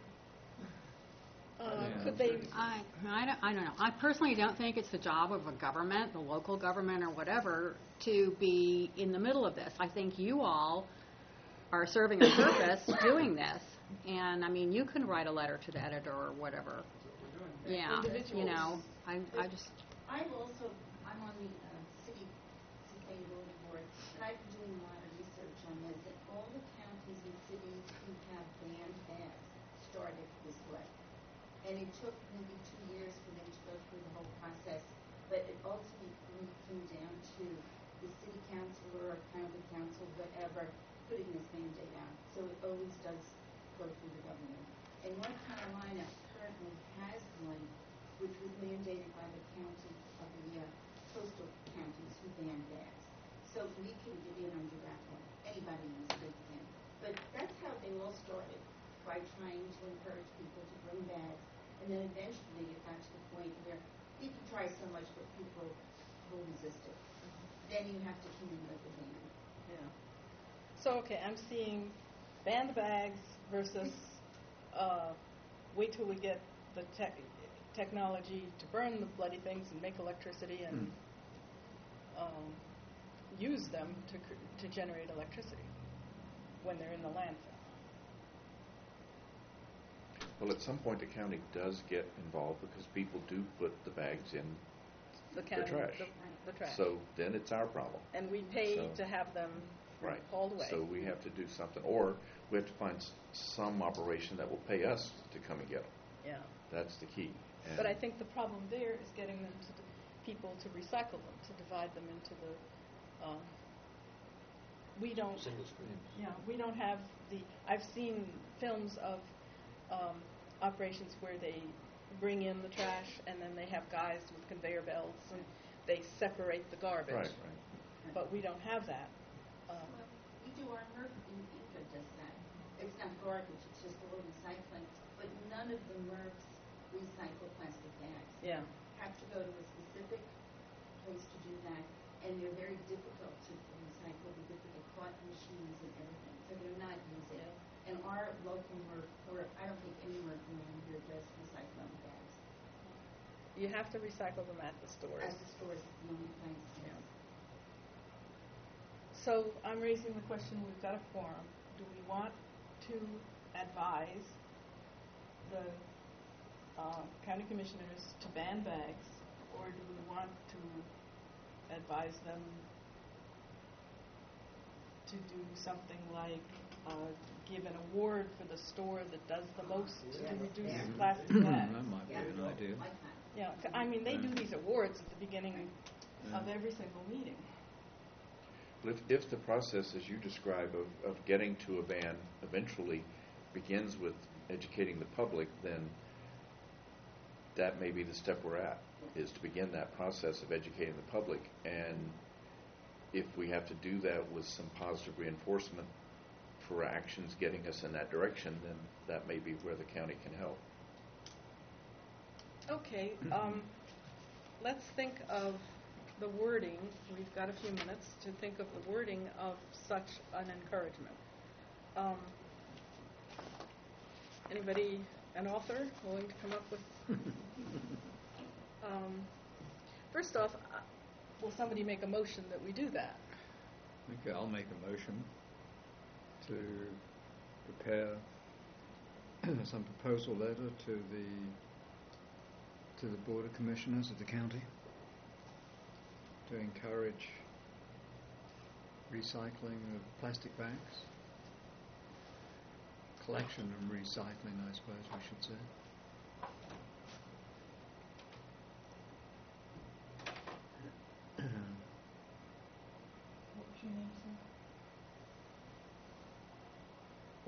uh, Yeah. could they, I, I don't, I don't know. I personally don't think it's the job of a government, the local government or whatever, to be in the middle of this. I think you all are serving a purpose doing this. And, I mean, you can write a letter to the editor or whatever. That's what we're doing. Yeah, you Individuals. know, I, I just, I've also, I'm on the uh, city sustainability board, and I've been doing a lot of research on this, and all the counties and cities who have banned bags started this way. And it took maybe two years for them to go through the whole process, but it ultimately came down to the city council or county council, whatever, putting this mandate out. So it always does go through the government. And North Carolina currently has one which was mandated by the county of the uh, coastal counties who ban bags. So we can get in under that one. Anybody in the state can. But that's how they all started, by trying to encourage people to bring bags. And then eventually it got to the point where you can try so much, but people will resist it. Then you have to come in with a ban. yeah. So, okay, I'm seeing ban the bags versus uh, wait till we get the tech technology to burn the bloody things and make electricity and um, use them to cr- to generate electricity when they're in the landfill. Well, at some point, the county does get involved because people do put the bags in The, the county, trash. The, the trash. So then it's our problem. And we pay So- to have them Right. hauled away. So we have to do something, or we have to find s- some operation that will pay us to come and get them. Yeah. That's the key. And But I think the problem there is getting them to the people to recycle them, to divide them into the. Um, we don't. Single streams. Yeah, we don't have the. I've seen films of um, operations where they bring in the trash and then they have guys with conveyor belts and they separate the garbage. Right, right. But we don't have that. Um, Well, we do our M R F in Inca does that. It's not garbage, it's just a little recycling. But none of the M R Fs recycle plastic bags. yeah. Have to go to a specific place to do that, and they're very difficult to recycle because they get caught in machines and everything, so they're not using. Yeah. And our local M R F, or I don't think any M R F around here does recycling bags. You have to recycle them at the stores. At the stores, it's the only place. Yeah. So I'm raising the question, we've got a forum. Do we want to advise the uh, county commissioners to ban bags, or do we want to advise them to do something like uh, give an award for the store that does the most to Yes. reduce Yeah. plastic that bags? might be Yeah, an idea. like that. Yeah, c- I mean, they do these awards at the beginning of Yeah. every single meeting. But if, if the process, as you describe, of, of getting to a ban eventually begins with educating the public, then that may be the step we're at, is to begin that process of educating the public. And if we have to do that with some positive reinforcement for actions getting us in that direction, then that may be where the county can help. Okay, um, let's think of the wording. We've got a few minutes to think of the wording of such an encouragement. Um, anybody, an author, willing to come up with? um, first off, uh, will somebody make a motion that we do that? Okay, I'll make a motion to prepare some proposal letter to the to the Board of Commissioners of the county to encourage recycling of plastic bags. Collection and recycling, I suppose we should say.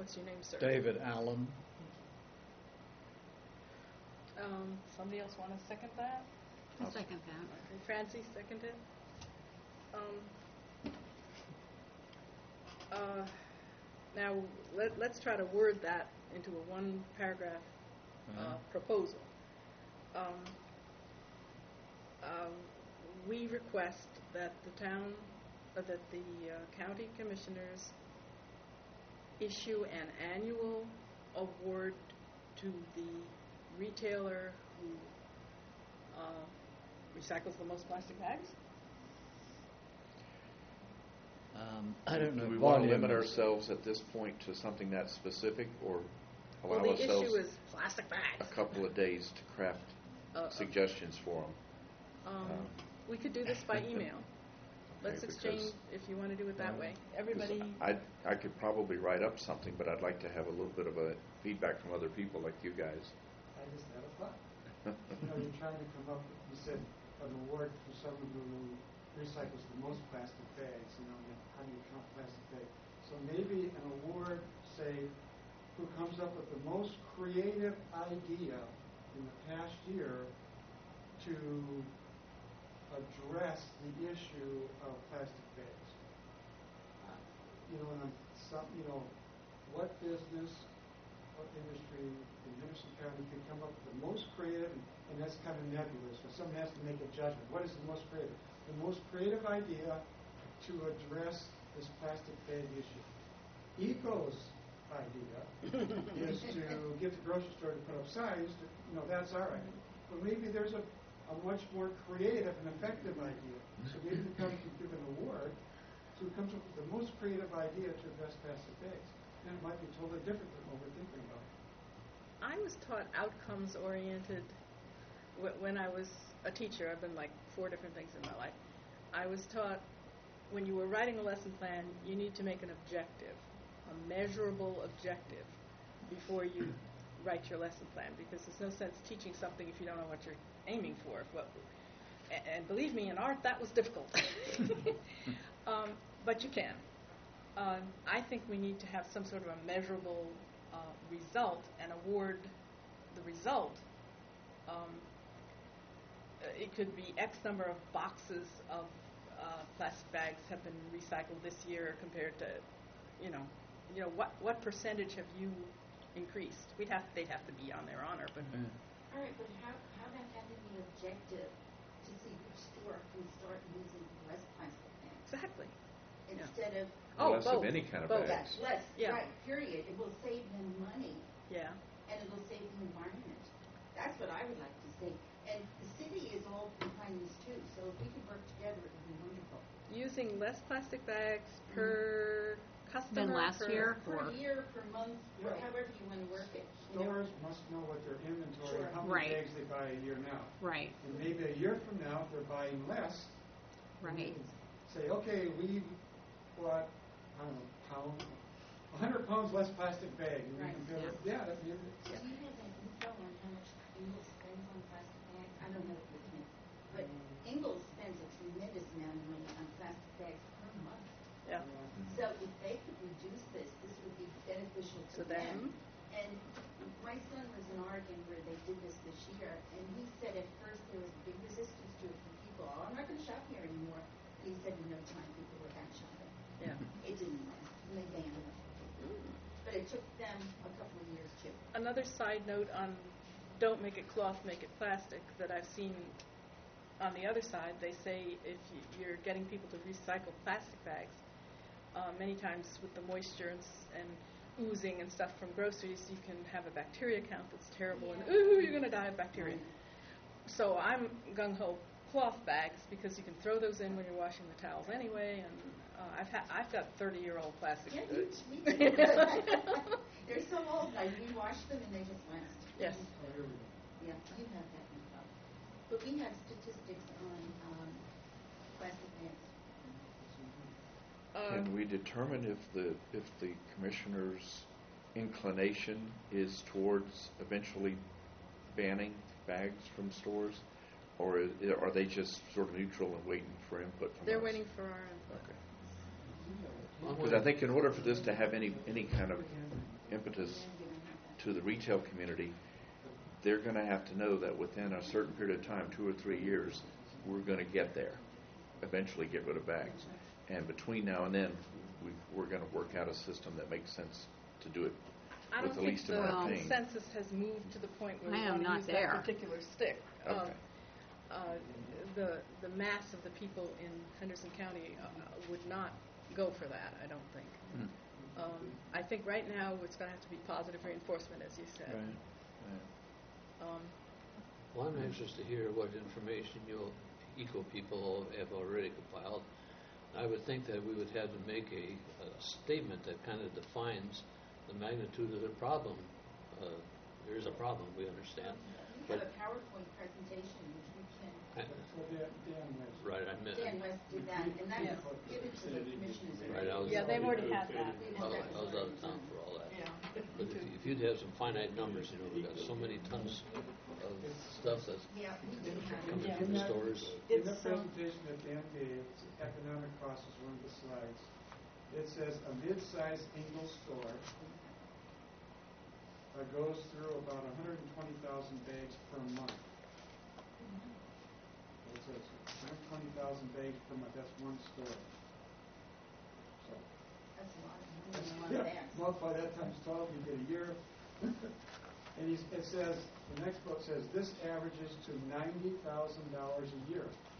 What's your name, sir? David Allen. Um, somebody else want to second that? I'll second that. Okay, Francie seconded. Um, uh, now, let, let's try to word that into a one-paragraph uh, Uh-huh. proposal. Um, uh, we request that the town, uh, that the uh, county commissioners issue an annual award to the retailer who uh, recycles the most plastic bags. Um, I don't know. Do we want to volume limit is- ourselves at this point to something that specific, or allow Well, the ourselves issue is plastic a bags. couple of days to craft Uh, suggestions for them? Um, Um, we could do this by email. Let's Okay, exchange, because- if you want to do it that Yeah. way. Everybody, I I could probably write up something, but I'd like to have a little bit of a feedback from other people like you guys. I just had a thought. You know, you're trying to come up, with- you said an award for someone who recycles the most plastic bags, you know, and how do you count plastic bags? So maybe an award, say, who comes up with the most creative idea in the past year to address the issue of plastic bags. Uh, You know, and I'm some, you know, what business, what industry in Henderson County could come up with the most creative, and, and that's kind of nebulous, so someone has to make a judgment. What is the most creative? The most creative idea to address this plastic bag issue. Eco's idea is to get the grocery store to put up signs, to, you know, that's our idea. But maybe there's a, a much more creative and effective idea. So maybe the county could give an award to who comes up with the most creative idea to address plastic bags. And it might be totally different than what we're thinking about. I was taught outcomes-oriented wh- when I was a teacher. I've been like four different things in my life. I was taught when you were writing a lesson plan, you need to make an objective, a measurable objective, before you write your lesson plan, because there's no sense teaching something if you don't know what you're aiming for. If what, a- and believe me, in art, that was difficult. um, but you can. Um, I think we need to have some sort of a measurable uh, result and award the result. Um, uh, it could be X number of boxes of uh, plastic bags have been recycled this year compared to, you know, you know what what percentage have you increased? We'd have they'd have to be on their honor, but Yeah. All right, but how, how about having the objective to see which store can start using less plastic bags exactly. instead of, Oh, Less of both, any kind of both. yeah, bags. less, Yeah. right, period. It will save them money Yeah. and it will save the environment. That's what I would like to see. And the city is all behind this too, so if we can work together, it would be wonderful. Using less plastic bags per customer. Than last per- year? Per Or- year, per month, or Yeah. however you want to work it. you know. Stores must know what their inventory, Sure. how many Right. bags they buy a year now. Right, And maybe a year from now, if they're buying less, we right. can say, okay, we bought, I don't know, pound, a hundred pounds less plastic bag. And we Right. compare it- Yeah, that, maybe, Do you have that info on how much Ingalls spends on plastic bags? I don't have it with me. But Ingalls spends a tremendous amount of money on plastic bags per month. Yeah. So if they could reduce this, this would be beneficial to To them. them. And my son was in Oregon where they did this this year, and he said at first there was a big resistance to it from people. Oh, I'm not going to shop here anymore. And he said in no time people were back shopping. Yeah. It didn't last, and they banned it. But it took them a couple of years too. Another side note on don't make it cloth, make it plastic, that I've seen on the other side, they say if you- you're getting people to recycle plastic bags, uh, many times with the moisture and, s- and oozing and stuff from groceries, you can have a bacteria count that's terrible, and ooh, you're going to die of bacteria. So I'm gung-ho cloth bags, because you can throw those in when you're washing the towels anyway, and uh, I've, ha- I've got thirty-year-old plastic. Yeah, me too. Me too. They're so old, I rewash them and they just last. Yes. oh, here we go. Yeah, you have that info. But we have statistics on um, plastic bags. Uh, Can we determine if the, if the commissioner's inclination is towards eventually banning bags from stores? Or is, are they just sort of neutral and waiting for input from us? They're waiting for our input. Okay. Because I think in order for this to have any, any kind of impetus And then giving her that. to the retail community, they're going to have to know that within a certain period of time, two or three years, we're going to get there, eventually get rid of bags. And between now and then, we, we're going to work out a system that makes sense to do it I with don't the think least the amount of pain. consensus has moved to the point where I we am want to not use there. that particular stick. Um, Okay. uh, the the mass of the people in Henderson County uh, would not go for that, I don't think. Hmm. Um, I think right now it's going to have to be positive reinforcement, as you said. Right. Right. Um, Well, I'm anxious to hear what information you eco people have already compiled. I would think that we would have to make a, a statement that kind of defines the magnitude of the problem. Uh, there is a problem, we understand. We have a PowerPoint presentation which we can, I- That's what Dan, Dan was. Right, I meant, Dan West did that, and that Yeah. was given to the commissioners. right, I was, yeah, they've already had that. I was I was out of town for all that. Yeah. But if, if you'd have some finite numbers, you know, we've got so many tons of stuff that's Yeah, we do have. coming Yeah. from the stores. In It's, the um, presentation that Dan gave, it's economic cost is one of the slides. It says a mid-sized Ingalls store uh, goes through about one hundred twenty thousand bags per month. It says one hundred twenty thousand bags per month, that's one store. So, That's a lot of money, and a lot of yeah, bags. multiply that times twelve, you get a year. And he's, it says, the next quote says, this averages to ninety thousand dollars a year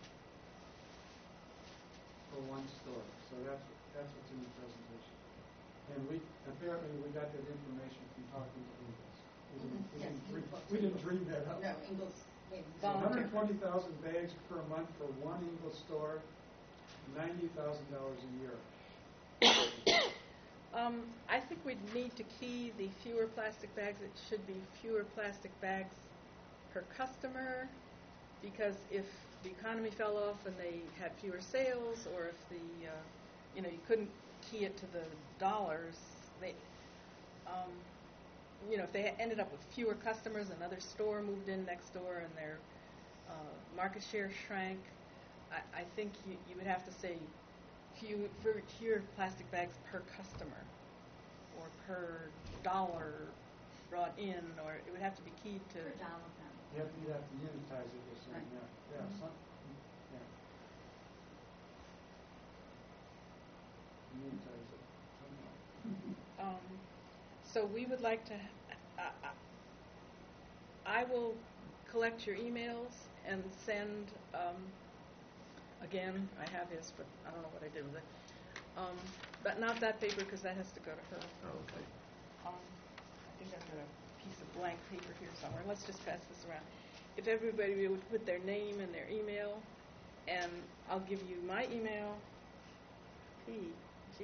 for one store. So that's, that's what's in the presentation. And we, apparently, we got that information from talking to Ingalls. We didn't, we Yes, didn't dream, Ingalls. we didn't dream that up. No, Ingalls gave So one Volunteer. hundred twenty thousand bags per month for one Ingalls store, ninety thousand dollars a year. Um, I think we'd need to key the fewer plastic bags. It should be fewer plastic bags per customer, because if the economy fell off and they had fewer sales, or if the, uh, you know, you couldn't key it to the dollars, they, um, you know, if they ended up with fewer customers, another store moved in next door and their uh, market share shrank, I, I think you, you would have to say few, fewer, fewer plastic bags per customer, or per dollar brought in, or it would have to be keyed to. Per dollar amount. You have to, you have to unitize it or something, Right. yeah, yeah, some, yeah. Unitize it somehow. Um, so we would like to. Uh, uh, I will collect your emails and send. Um, again, I have his, but I don't know what I did with it. Um, but not that paper, because that has to go to her. Oh, okay. Um, I think I've got a piece of blank paper here somewhere. Let's just pass this around. If everybody would put their name and their email, and I'll give you my email, P G.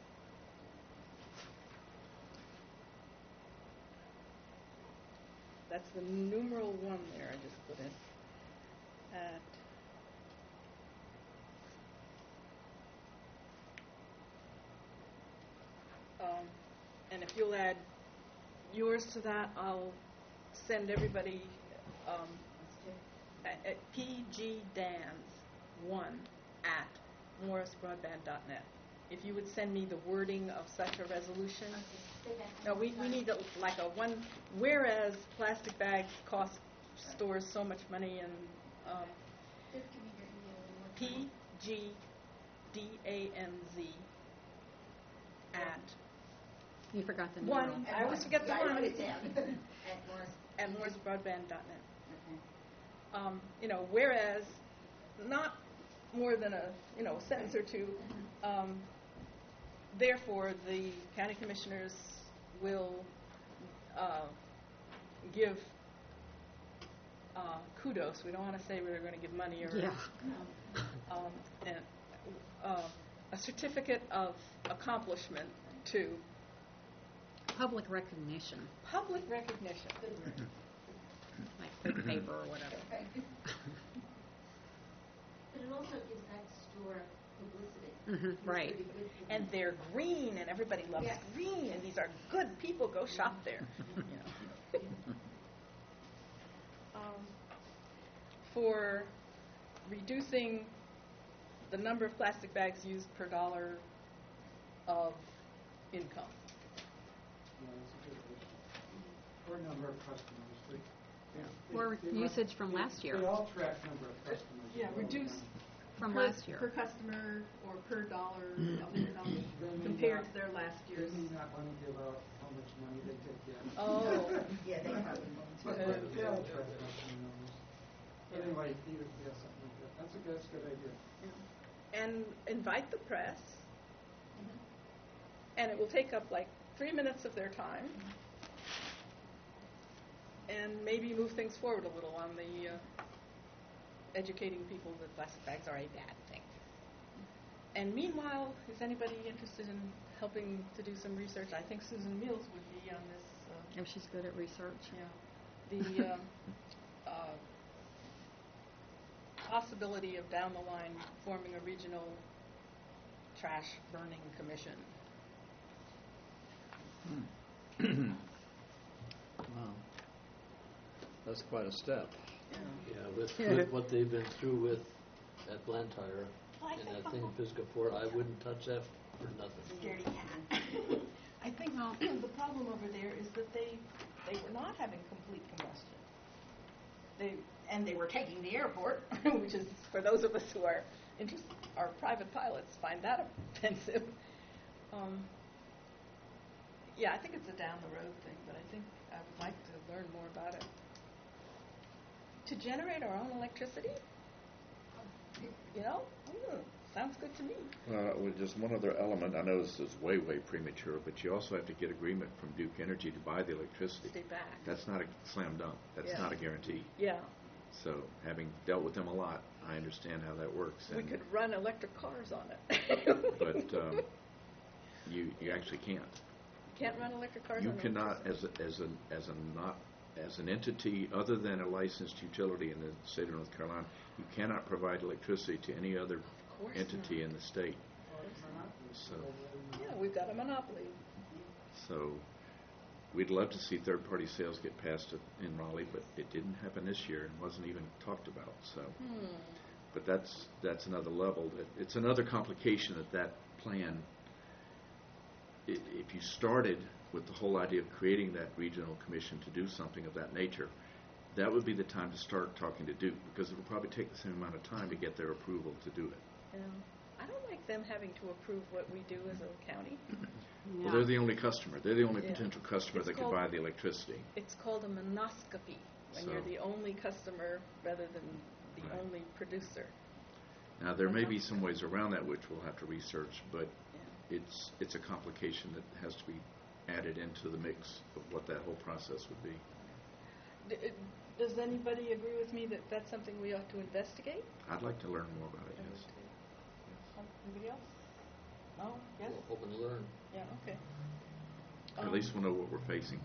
That's the numeral one there I just put in. At Um, and if you'll add yours to that, I'll send everybody um, at, at pgdans one at morris broadband dot net. If you would send me the wording of such a resolution. Say that No, one we, more we time. need a, like a one, whereas plastic bags cost stores so much money, and um, Just give me your email one more time. P G D A N Z at You forgot the one. numeral. I always forget the Yeah, I one. wrote it down. At Morris. at morris broadband dot net. Okay. Um, you know, whereas, not more than a, you know, sentence or two, um, therefore, the county commissioners will uh, give uh, kudos. We don't want to say we're going to give money or Yeah. um, and, uh, a certificate of accomplishment to Public recognition, public recognition. Good word. like good paper or whatever. Okay. But it also gives that store publicity. Mhm, It's right. pretty good for And them. they're green, and everybody loves Yes. green, and these are good people. Go shop there. You know. um, for reducing the number of plastic bags used per dollar of income. Yeah, that's a good idea. Or number of customers. They, they, they, Or they usage want- from they- last year. They all track number of customers. Yeah, as well. reduce From per, last year. per customer or per dollar They may compared not- to their last They year's. may not want to give out how much money they take in. Oh. Yeah, they probably won't. But, but they'll track customer numbers. But anyway, either, yeah, something like that. That's a, that's a good idea. And invite the press, and it will take up like three minutes of their time, and maybe move things forward a little on the uh, educating people that plastic bags are a bad thing. And meanwhile, is anybody interested in helping to do some research? I think Susan Mills would be on this. Uh, Oh, she's good at research. yeah, the um, uh, possibility of down the line forming a regional trash burning commission. Wow. That's quite a step. Yeah, with, with what they've been through with at Blantyre Well, I and think that thing the in Piscataway, I wouldn't touch that for nothing. Scaredy cat. I think the problem over there is that they they were not having complete combustion. They and they were taking the airport, which is for those of us who are interested, our private pilots find that offensive. Um, yeah, I think it's a down the road thing, but I think I would like to learn more about it. To generate our own electricity, you know, mm, sounds good to me. Uh, with just one other element, I know this is way, way premature, but you also have to get agreement from Duke Energy to buy the electricity. Stay back. That's not a slam dunk. That's Yeah. not a guarantee. Yeah. So, having dealt with them a lot, I understand how that works. We And- could run electric cars on it. but um, you you actually can't. Can't run electric cars You on cannot, electricity. as a, as a as a not as an entity other than a licensed utility in the state of North Carolina, you cannot provide electricity to any other Of course entity not. in the state. So, Yeah, we've got a monopoly. so we'd love to see third-party sales get passed in Raleigh, but it didn't happen this year and wasn't even talked about. So, Hmm. but that's that's another level. That it's another complication that that plan. i- If you started with the whole idea of creating that regional commission to do something of that nature, that would be the time to start talking to Duke, because it will probably take the same amount of time to get their approval to do it. Yeah. I don't like them having to approve what we do as a county. Yeah. Well, they're the only customer. They're the only Yeah. potential customer It's that could called- buy the electricity. It's called a monoscopy, when you're So- the only customer rather than the Right. only producer. Now, there may be some ways around that which we'll have to research, but Yeah. it's it's a complication that has to be added into the mix of what that whole process would be. D- uh, does anybody agree with me that that's something we ought to investigate? I'd like to learn more about it, yes. Oh, Anybody else? No? Yes? We'll hope and learn. Yeah, okay. At Um, least we'll know what we're facing.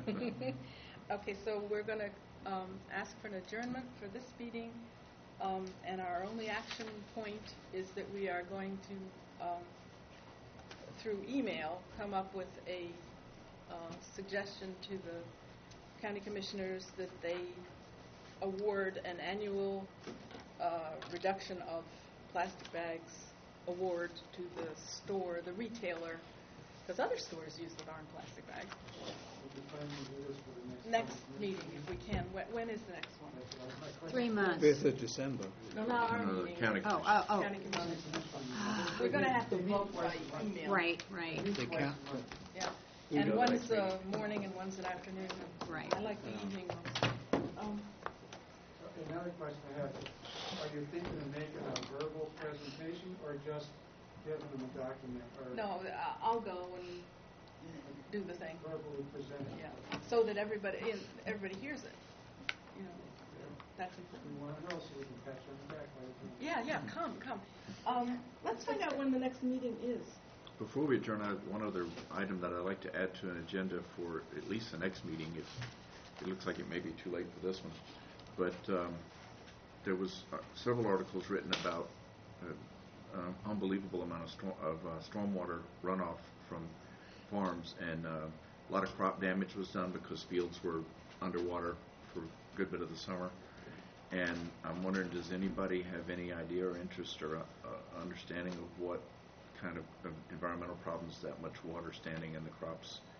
Okay, so we're going to um, ask for an adjournment for this meeting, um, and our only action point is that we are going to, um, through email, come up with a uh, suggestion to the county commissioners that they award an annual uh, reduction of plastic bags award to the store, the retailer, because other stores use the darn plastic bags. We'll be planning to do this for the next. Next conference. meeting, if we can. When, when is the next one? That's what I- my question. Three months. fifth of December. No, no, our No, the meeting. county Oh, oh, oh. County commission. Commission. We're going to have to They meet vote by twice a month. email. Right, right. Meet They twice count. a month. Yeah. We And go one's next uh, morning and one's an afternoon. Right. I like the Yeah. evening ones. Um, Okay, another question I have, are you thinking of making a verbal presentation or just giving them a document or no, I- I'll go and do the thing. verbally present it? Yeah. So that everybody, and everybody hears it. You know, that's We important. want to know so we can catch on the back by the time. Yeah, yeah, come, come. Um, let's find out when the next meeting is. Before we adjourn, I have one other item that I'd like to add to an agenda for at least the next meeting. If it looks like it may be too late for this one, but um, there was uh, several articles written about uh, an unbelievable amount of, storm, of uh, stormwater runoff from farms, and uh, a lot of crop damage was done because fields were underwater for a good bit of the summer. And I'm wondering, does anybody have any idea or interest or uh, uh, understanding of what kind of, of environmental problems that much water standing in the crops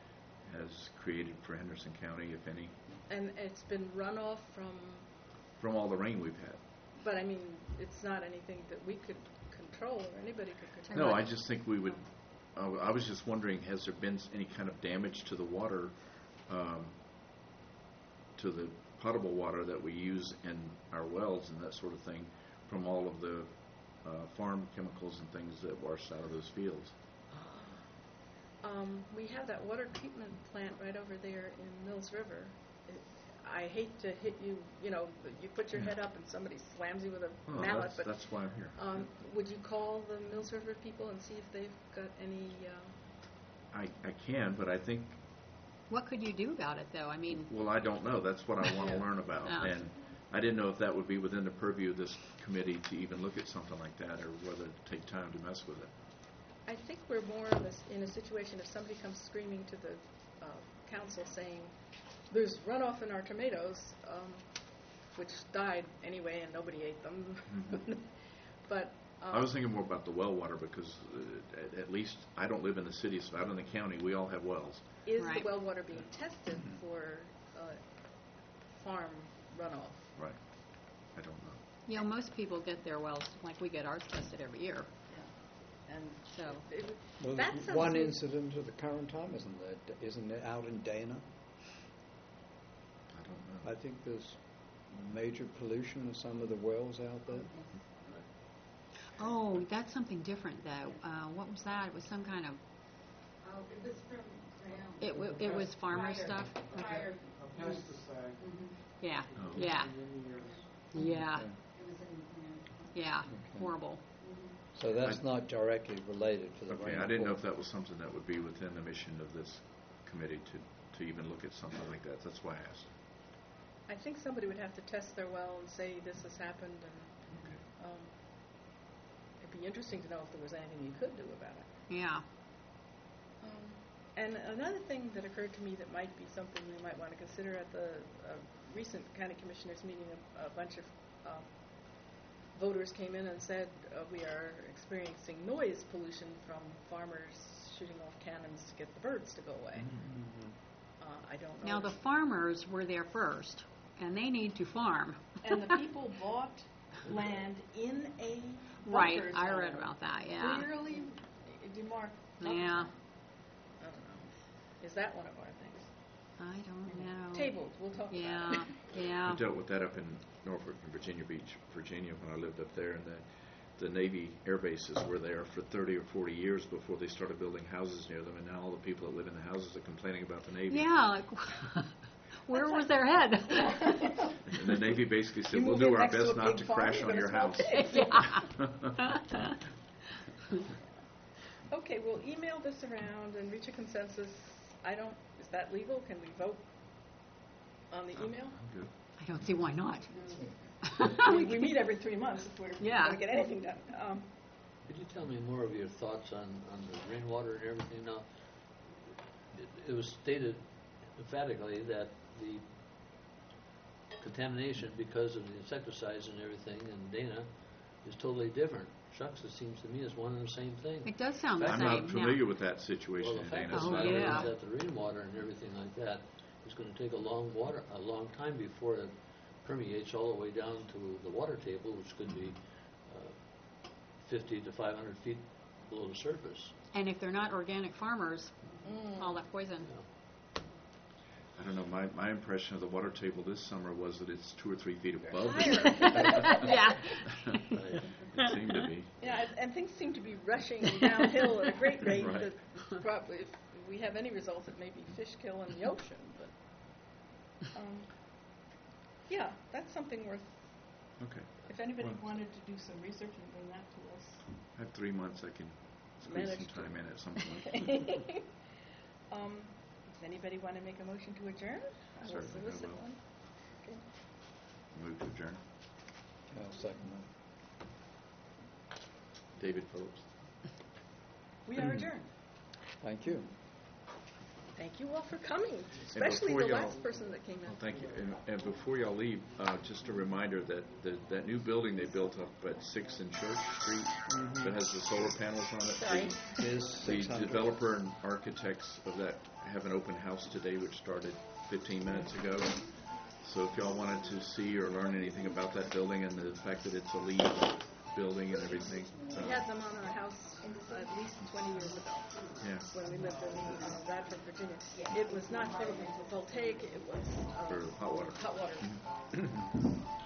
has created for Henderson County, if any, And it's been runoff from, from all the rain we've had. but I mean, it's not anything that we could control or anybody could control. No, I just think we would, I w- I was just wondering, has there been any kind of damage to the water, um, to the potable water that we use in our wells and that sort of thing, from all of the uh, farm chemicals and things that wash out of those fields? Um, we have that water treatment plant right over there in Mills River. It, I hate to hit you, you know, you put your head up and somebody slams you with a Oh, mallet, that's, but that's why I'm here. um, would you call the Mills River people and see if they've got any, uh, I, I can, but I think, What could you do about it, though? I mean, well, I don't know. That's what I want to learn about. Oh. And I didn't know if that would be within the purview of this committee to even look at something like that, or whether to take time to mess with it. I think we're more in a, in a situation if somebody comes screaming to the uh, council saying, there's runoff in our tomatoes, um, which died anyway and nobody ate them. Mhm. But um, I was thinking more about the well water because uh, at, at least I don't live in the city, so out in the county we all have wells. is Right. the well water being tested for uh, farm runoff? Right. I don't know. you know, most people get their wells, like we get ours tested every year. And So, it, Well, that there's sounds one good. incident at the current time, isn't there? D- Isn't it out in Dana? I don't know. I think there's major pollution of some of the wells out there. oh, that's something different, though. Uh, what was that? It was some kind of, Oh, it was from ground. it, w- it was farmer Prior- stuff? Prior, A pesticide. mhm, Yeah, Oh. yeah, in the years. yeah, Okay. it was in, yeah. yeah, Okay. horrible. Mhm. So that's I- not directly related to the Okay, rainfall. I didn't know if that was something that would be within the mission of this committee to, to even look at something like that. That's why I asked. I think somebody would have to test their well and say this has happened, and Okay. um, it'd be interesting to know if there was anything you could do about it. Yeah. Um, and another thing that occurred to me that might be something we might want to consider at the uh, recent county commissioners meeting, a, a bunch of um, voters came in and said uh, we are experiencing noise pollution from farmers shooting off cannons to get the birds to go away. Uh, I don't know. Now, the farmers were there first, and they need to farm. and the people bought land in a Right, bunker I read zone, about that, yeah. clearly demarked. Yeah, I don't know. Is that one of our things? I don't know. Tabled. We'll talk Yeah, about it. yeah. I dealt with that up in Norfolk and Virginia Beach, Virginia, when I lived up there, and the, the Navy air bases were there for thirty or forty years before they started building houses near them, and now all the people that live in the houses are complaining about the Navy. Yeah, like, where was their head? And the Navy basically You said, we'll move do in our next to best a not big to farm, crash you're on your gonna house. smell yeah. Okay, we'll email this around and reach a consensus. I don't, is that legal? Can we vote on the email? I'm good. I don't see why not. we, we meet every three months if we're Yeah. going to get anything done. Um, Could you tell me more of your thoughts on, on the rainwater and everything now? It, it was stated emphatically that the contamination because of the insecticides and everything in Dana is totally different. Shucks, it seems to me it's one and the same thing. It does sound the I'm same. not familiar yeah. with that situation Well, the in fact Dana. of Oh, the matter yeah. is that the rainwater and everything like that is going to take a long water, a long time before it permeates all the way down to the water table, which could be uh, fifty to five hundred feet below the surface. And if they're not organic farmers, mm. all that poison. Yeah. I don't know. My, my impression of the water table this summer was that it's two or three feet above Higher. the Yeah. It seemed to be. Yeah, and, and things seem to be rushing downhill at a great rate. Right. That probably, if we have any results, it may be fish kill in the ocean. But um, yeah, that's something worth. Okay. If anybody Well- wanted to do some research and bring that to us. I have three months. I can squeeze Manage some to. time in at some point. um, does anybody want to make a motion to adjourn? I will Certainly, I solicit will. one. Okay. Move to adjourn. I'll second that. David Phillips. We are adjourned. Thank you. thank you all for coming, especially before the y'all- last person that came in. Well, thank you. And, and before y'all leave, uh, just a reminder that the, that new building they built up at Sixth and Church Street that has the solar panels on it. Right. Is The six hundred. developer and architects of that have an open house today, which started fifteen minutes ago. So if y'all wanted to see or learn anything about that building and the fact that it's a LEED building and everything, uh, We had them on our house at least twenty years ago yeah, when we lived in uh, Radford, Virginia. It was not photovoltaic, it was uh, for hot water. hot water.